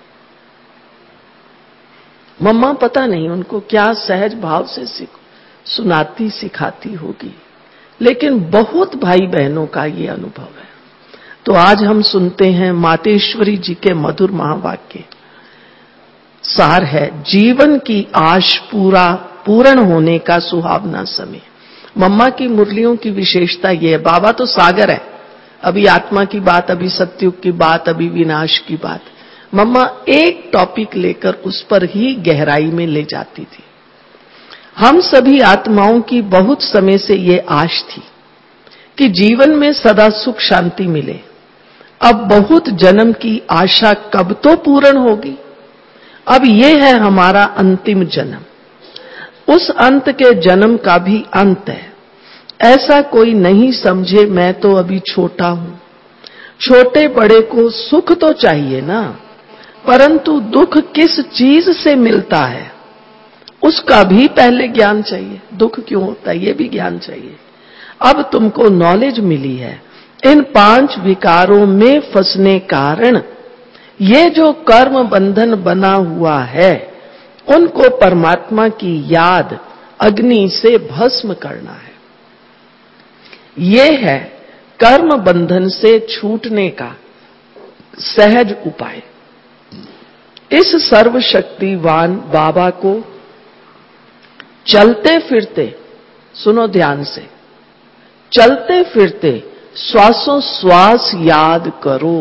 मम्मा पता नहीं उनको क्या सहज भाव से सुनाती सिखाती होगी, लेकिन बहुत भाई बहनों का ये अनुभव है। तो आज हम सुनते हैं मातेश्वरी जी के मधुर महावाक्य। सार है, जीवन की आश पूरा पूर्ण होने का सुहावना समय। मम्मा की मुरलियों की विशेषता ये है, बाबा तो सागर है, अभी आत्मा की बात, अभी सत्युग की बात, अभी विनाश की बात। मम्मा एक टॉपिक लेकर उस पर ही गहराई में ले जाती थी। हम सभी आत्माओं की बहुत समय से ये आश थी कि जीवन में सदा सुख शांति मिले। अब बहुत जन्म की आशा कब तो पूर्ण होगी। अब ये है हमारा अंतिम जन्म। उस अंत के जन्म का भी अंत है। ऐसा कोई नहीं समझे मैं तो अभी छोटा हूं। छोटे बड़े को सुख तो चाहिए ना, परंतु दुख किस चीज से मिलता है उसका भी पहले ज्ञान चाहिए। दुख क्यों होता है ये भी ज्ञान चाहिए। अब तुमको नॉलेज मिली है, इन पांच विकारों में फंसने कारण ये जो कर्म बंधन बना हुआ है, उनको परमात्मा की याद अग्नि से भस्म करना है। ये है कर्म बंधन से छूटने का सहज उपाय। इस सर्वशक्तिवान बाबा को चलते फिरते, सुनो ध्यान से, चलते फिरते श्वासों श्वास याद करो।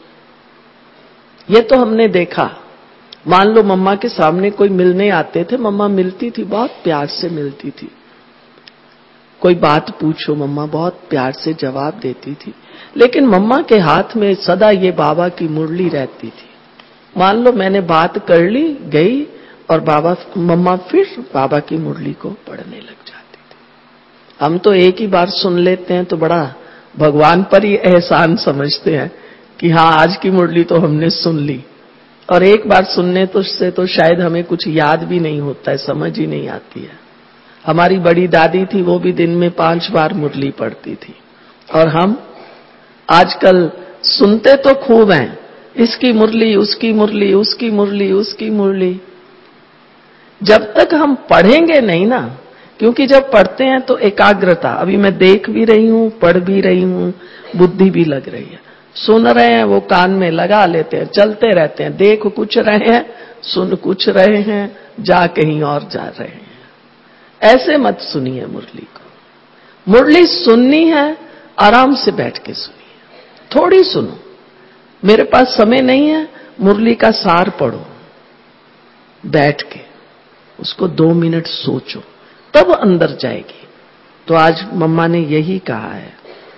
ये तो हमने देखा। मान लो मम्मा के सामने कोई मिलने आते थे, मम्मा मिलती थी, बहुत प्यार से मिलती थी। कोई बात पूछो मम्मा बहुत प्यार से जवाब देती थी, लेकिन मम्मा के हाथ में सदा ये बाबा की मुरली रहती थी। मान लो मैंने बात कर ली, गई और बाबा मम्मा फिर बाबा की मुरली को पढ़ने लग जाती थी। हम तो एक ही बार सुन लेते हैं तो बड़ा भगवान पर ही एहसान समझते हैं कि हाँ आज की मुरली तो हमने सुन ली, और एक बार सुनने तो से तो शायद हमें कुछ याद भी नहीं होता है, समझ ही नहीं आती है। हमारी बड़ी दादी थी, वो भी दिन में पांच बार मुरली पढ़ती थी, और हम आजकल सुनते तो खूब हैं, इसकी मुरली, उसकी मुरली, उसकी मुरली, उसकी मुरली। जब तक हम पढ़ेंगे नहीं ना, क्योंकि जब पढ़ते हैं तो एकाग्रता, अभी मैं देख भी रही हूं, पढ़ भी रही हूं, बुद्धि भी लग रही है। सुन रहे हैं वो कान में लगा लेते हैं, चलते रहते हैं, देख कुछ रहे हैं, सुन कुछ रहे हैं, जा कहीं और जा रहे हैं। ऐसे मत सुनिए मुरली को। मुरली सुननी है, आराम से बैठ के सुनिए, थोड़ी सुनो। मेरे पास समय नहीं है, मुरली का सार पढ़ो बैठ के, उसको दो मिनट सोचो, तब अंदर जाएगी। तो आज मम्मा ने यही कहा है,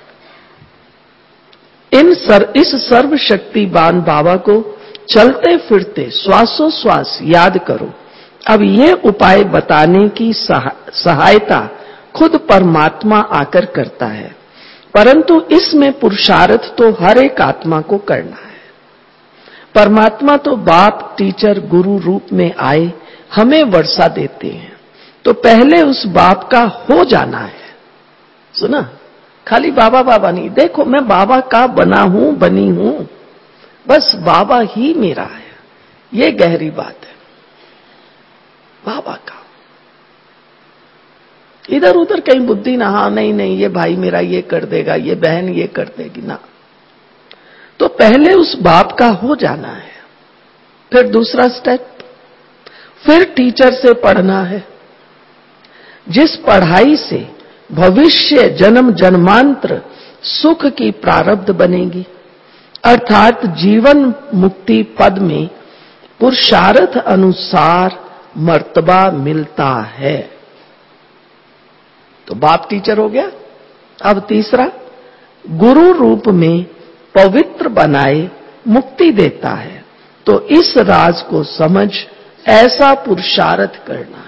इन सर, इस सर्वशक्तिवान बाबा को चलते फिरते श्वासोश्वास याद करो। अब ये उपाय बताने की सहायता खुद परमात्मा आकर करता है, परंतु इसमें पुरुषार्थ तो हर एक आत्मा को करना है। परमात्मा तो बाप, टीचर, गुरु रूप में आए हमें वर्षा देते हैं, तो पहले उस बाप का हो जाना है। सुना, खाली बाबा बाबा नहीं, देखो मैं बाबा का बना हूं, बनी हूं, बस बाबा ही मेरा है, ये गहरी बात है। बाबा का इधर उधर कहीं बुद्धि ना, हाँ नहीं नहीं ये भाई मेरा ये कर देगा, ये बहन ये कर देगी ना। तो पहले उस बाप का हो जाना है, फिर दूसरा स्टेप, फिर टीचर से पढ़ना है, जिस पढ़ाई से भविष्य जन्म जन्मांतर सुख की प्रारब्ध बनेगी, अर्थात जीवन मुक्ति पद में पुरुषार्थ अनुसार मर्तबा मिलता है। तो बाप टीचर हो गया। अब तीसरा, गुरु रूप में पवित्र बनाए मुक्ति देता है, तो इस राज को समझ ऐसा पुरुषार्थ करना है।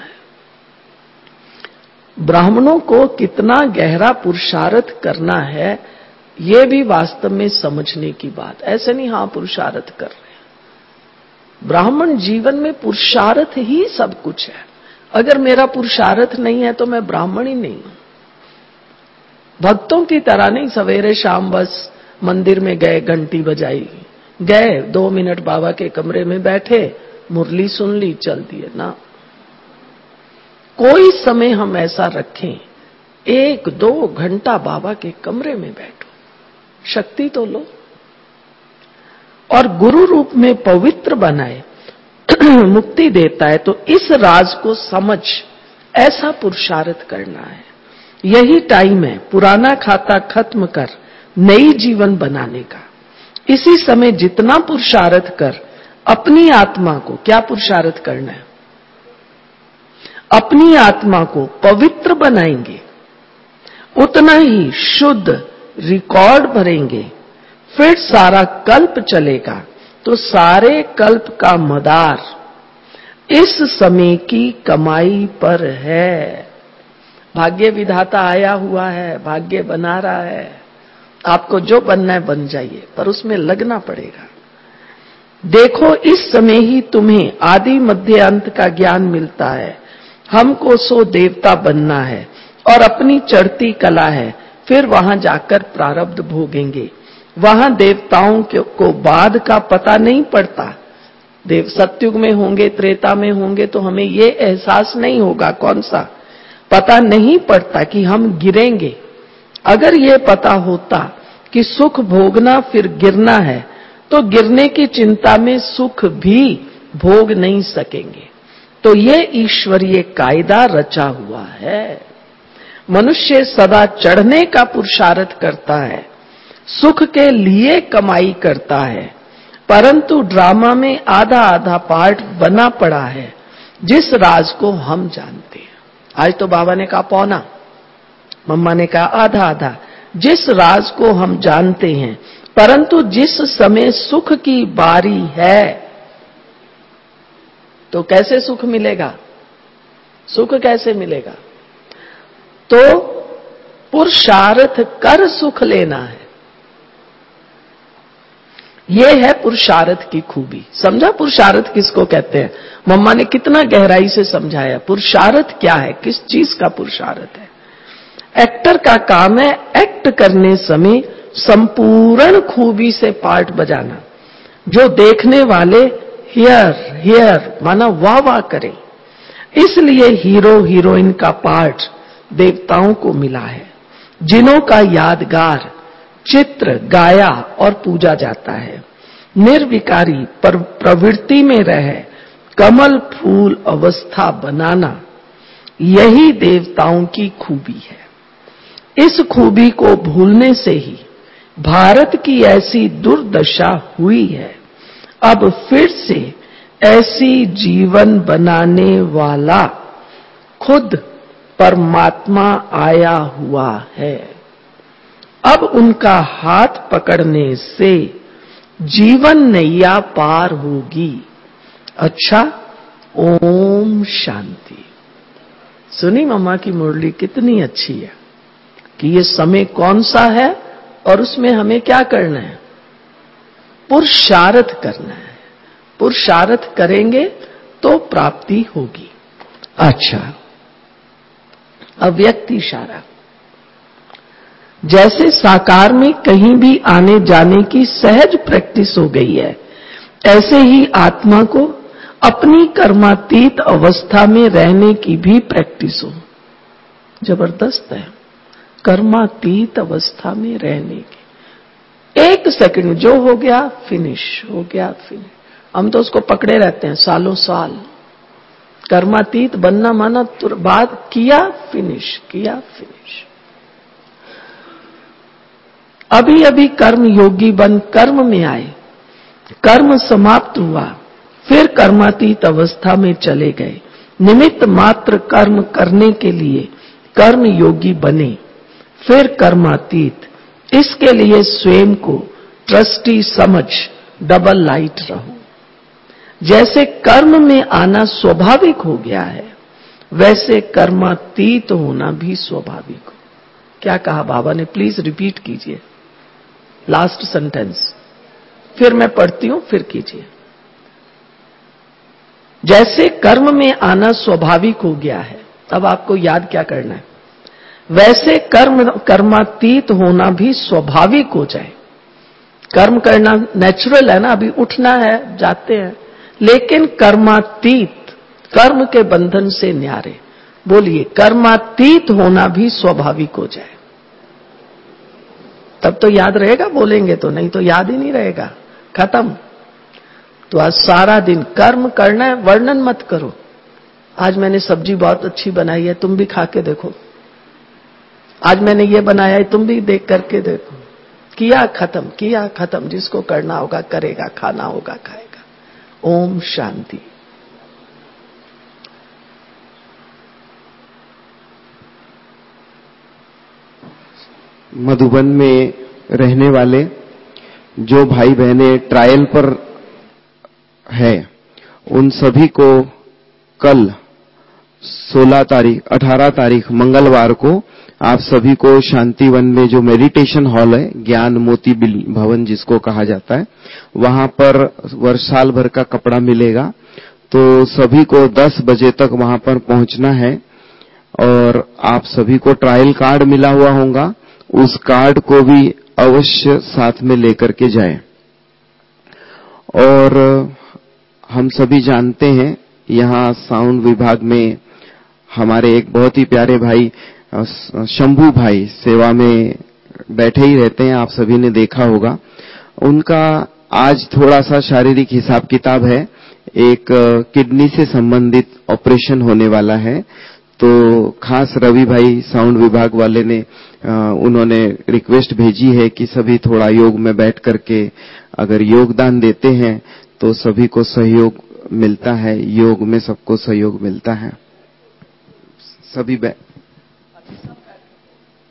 ब्राह्मणों को कितना गहरा पुरुषार्थ करना है, ये भी वास्तव में समझने की बात। ऐसे नहीं हाँ पुरुषार्थ कर रहे हैं, ब्राह्मण जीवन में पुरुषार्थ ही सब कुछ है। अगर मेरा पुरुषार्थ नहीं है तो मैं ब्राह्मण ही नहीं हूं। भक्तों की तरह नहीं, सवेरे शाम बस मंदिर में गए, घंटी बजाई, गए दो मिनट बाबा के कमरे में बैठे, मुरली सुन ली, चल दिए ना। कोई समय हम ऐसा रखें, एक दो घंटा बाबा के कमरे में बैठो, शक्ति तो लो। और गुरु रूप में पवित्र बनाए मुक्ति देता है, तो इस राज को समझ ऐसा पुरुषार्थ करना है। यही टाइम है पुराना खाता खत्म कर नई जीवन बनाने का। इसी समय जितना पुरुषार्थ कर अपनी आत्मा को, क्या पुरुषार्थ करना है, अपनी आत्मा को पवित्र बनाएंगे, उतना ही शुद्ध रिकॉर्ड भरेंगे। फिर सारा कल्प चलेगा, तो सारे कल्प का मदार इस समय की कमाई पर है। भाग्य विधाता आया हुआ है, भाग्य बना रहा है। आपको जो बनना है बन जाइए, पर उसमें लगना पड़ेगा। देखो इस समय ही तुम्हें आदि मध्य अंत का ज्ञान मिलता है। हमको सो देवता बनना है और अपनी चढ़ती कला है, फिर वहां जाकर प्रारब्ध भोगेंगे। वहां देवताओं को बाद का पता नहीं पड़ता। देव सत्युग में होंगे, त्रेता में होंगे, तो हमें ये एहसास नहीं होगा, कौन सा पता नहीं पड़ता कि हम गिरेंगे। अगर ये पता होता कि सुख भोगना फिर गिरना है, तो गिरने की चिंता में सुख भी भोग नहीं सकेंगे। तो ये ईश्वरीय कायदा रचा हुआ है। मनुष्य सदा चढ़ने का पुरुषार्थ करता है, सुख के लिए कमाई करता है, परंतु ड्रामा में आधा आधा पार्ट बना पड़ा है, जिस राज को हम जानते हैं। आज तो बाबा ने कहा पौना, मम्मा ने कहा आधा आधा। जिस राज को हम जानते हैं, परंतु जिस समय सुख की बारी है, तो कैसे सुख मिलेगा? सुख कैसे मिलेगा? तो पुरुषार्थ कर सुख लेना है। यह है पुरुषार्थ की खूबी। समझा पुरुषार्थ किसको कहते हैं? मम्मा ने कितना गहराई से समझाया। पुरुषार्थ क्या है, किस चीज का पुरुषार्थ है? एक्टर का काम है एक्ट करने समय संपूर्ण खूबी से पार्ट बजाना, जो देखने वाले हियर हियर माना वाह वाह करें। इसलिए हीरो हीरोइन का पार्ट देवताओं को मिला है, जिन्हों का यादगार चित्र गाया और पूजा जाता है। निर्विकारी पर प्रवृत्ति में रहे कमल फूल अवस्था बनाना, यही देवताओं की खूबी है। इस खूबी को भूलने से ही भारत की ऐसी दुर्दशा हुई है। अब फिर से ऐसी जीवन बनाने वाला खुद परमात्मा आया हुआ है। अब उनका हाथ पकड़ने से जीवन नैया पार होगी। अच्छा, ओम शांति। सुनी मम्मा की मुरली कितनी अच्छी है कि ये समय कौन सा है और उसमें हमें क्या करना है? पुरुषार्थ करना है। पुरुषार्थ करेंगे तो प्राप्ति होगी। अच्छा, अव्यक्त इशारा। जैसे साकार में कहीं भी आने जाने की सहज प्रैक्टिस हो गई है, ऐसे ही आत्मा को अपनी कर्मातीत अवस्था में रहने की भी प्रैक्टिस हो। जबरदस्त है, कर्मातीत अवस्था में रहने की। एक सेकंड जो हो गया फिनिश, हो गया फिनिश। हम तो उसको पकड़े रहते हैं सालों साल। कर्मातीत बनना माना बात किया फिनिश, किया फिनिश। अभी अभी कर्म योगी बन कर्म में आए, कर्म समाप्त हुआ, फिर कर्मातीत अवस्था में चले गए। निमित्त मात्र कर्म करने के लिए कर्म योगी बने, फिर कर्मातीत। इसके लिए स्वयं को ट्रस्टी समझ डबल लाइट रहो। जैसे कर्म में आना स्वाभाविक हो गया है, वैसे कर्मातीत होना भी स्वाभाविक हो। क्या कहा बाबा ने? प्लीज रिपीट कीजिए लास्ट सेंटेंस, फिर मैं पढ़ती हूं, फिर कीजिए। जैसे कर्म में आना स्वाभाविक हो गया है, अब आपको याद क्या करना है? वैसे कर्म कर्मातीत होना भी स्वाभाविक हो जाए। कर्म करना नेचुरल है ना, अभी उठना है, जाते हैं, लेकिन कर्मातीत, कर्म के बंधन से न्यारे। बोलिए, कर्मातीत होना भी स्वाभाविक हो जाए, तब तो याद रहेगा। बोलेंगे तो, नहीं तो याद ही नहीं रहेगा, खत्म। तो आज सारा दिन कर्म करना है, वर्णन मत करो। आज मैंने सब्जी बहुत अच्छी बनाई है, तुम भी खा के देखो। आज मैंने ये बनाया है, तुम भी देख करके देखो। किया खत्म, किया खत्म। जिसको करना होगा करेगा, खाना होगा खाएगा। ओम शांति। मधुबन में रहने वाले जो भाई बहनें ट्रायल पर है, उन सभी को कल सोलह तारीख अठारह तारीख मंगलवार को आप सभी को शांतिवन में जो मेडिटेशन हॉल है, ज्ञान मोती भवन जिसको कहा जाता है, वहां पर वर्ष साल भर का कपड़ा मिलेगा। तो सभी को दस बजे तक वहां पर पहुंचना है। और आप सभी को ट्रायल कार्ड मिला हुआ होगा, उस कार्ड को भी अवश्य साथ में लेकर के जाएं। और हम सभी जानते हैं, यहाँ साउंड विभाग में हमारे एक बहुत ही प्यारे भाई शंभू भाई सेवा में बैठे ही रहते हैं, आप सभी ने देखा होगा। उनका आज थोड़ा सा शारीरिक हिसाब किताब है, एक किडनी से संबंधित ऑपरेशन होने वाला है। तो खास रवि भाई साउंड विभाग वाले ने उन्होंने रिक्वेस्ट भेजी है कि सभी थोड़ा योग में बैठ करके अगर योगदान देते हैं तो सभी को सहयोग मिलता है, योग में सबको सहयोग मिलता है। सभी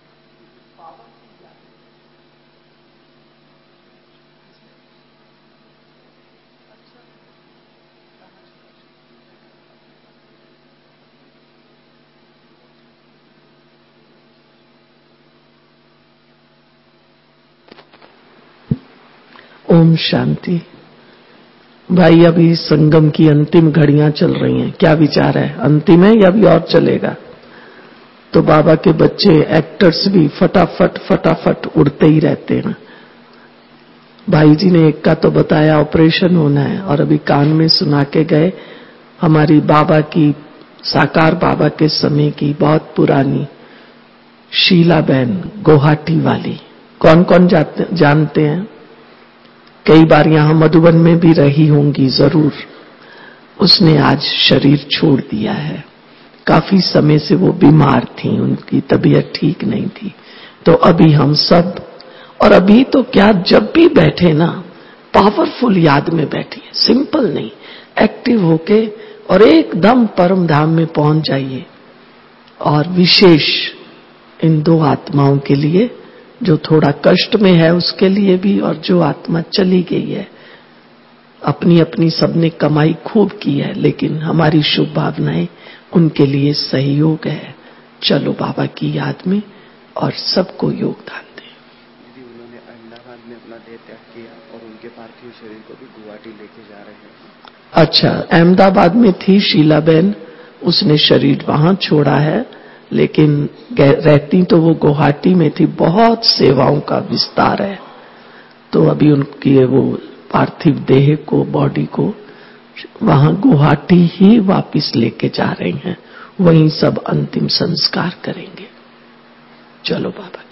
ओम शांति। भाई अभी संगम की अंतिम घड़ियां चल रही हैं, क्या विचार है? अंतिम है या अभी और चलेगा? तो बाबा के बच्चे एक्टर्स भी फटाफट फटाफट उड़ते ही रहते हैं। भाई जी ने एक का तो बताया ऑपरेशन होना है, और अभी कान में सुना के गए हमारी बाबा की, साकार बाबा के समय की बहुत पुरानी शीला बहन गुवाहाटी वाली, कौन कौन जाते जानते हैं? कई बार यहां मधुबन में भी रही होंगी जरूर। उसने आज शरीर छोड़ दिया है। काफी समय से वो बीमार थी, उनकी तबीयत ठीक नहीं थी। तो अभी हम सब, और अभी तो क्या, जब भी बैठे ना पावरफुल याद में बैठिए, सिंपल नहीं, एक्टिव होके और एकदम परम धाम में पहुंच जाइए। और विशेष इन दो आत्माओं के लिए जो थोड़ा कष्ट में है उसके लिए भी, और जो आत्मा चली गई है, अपनी अपनी सबने कमाई खूब की है, लेकिन हमारी शुभ भावनाएं उनके लिए सहयोग है। चलो बाबा की याद में और सबको योगदान दें। दीदी उन्होंने अहमदाबाद में अपना देह त्याग किया और उनके पार्थिव शरीर को भी गुवाहाटी लेके जा रहे हैं। अच्छा, अहमदाबाद में थी शीलाबेन, उसने शरीर वहां छोड़ा है, लेकिन रहती तो वो गुवाहाटी में थी। बहुत सेवाओं का विस्तार है, तो अभी उनकी वो पार्थिव देह को, बॉडी को वहां गुवाहाटी ही वापस लेके जा रही हैं। वहीं सब अंतिम संस्कार करेंगे। चलो बाबा।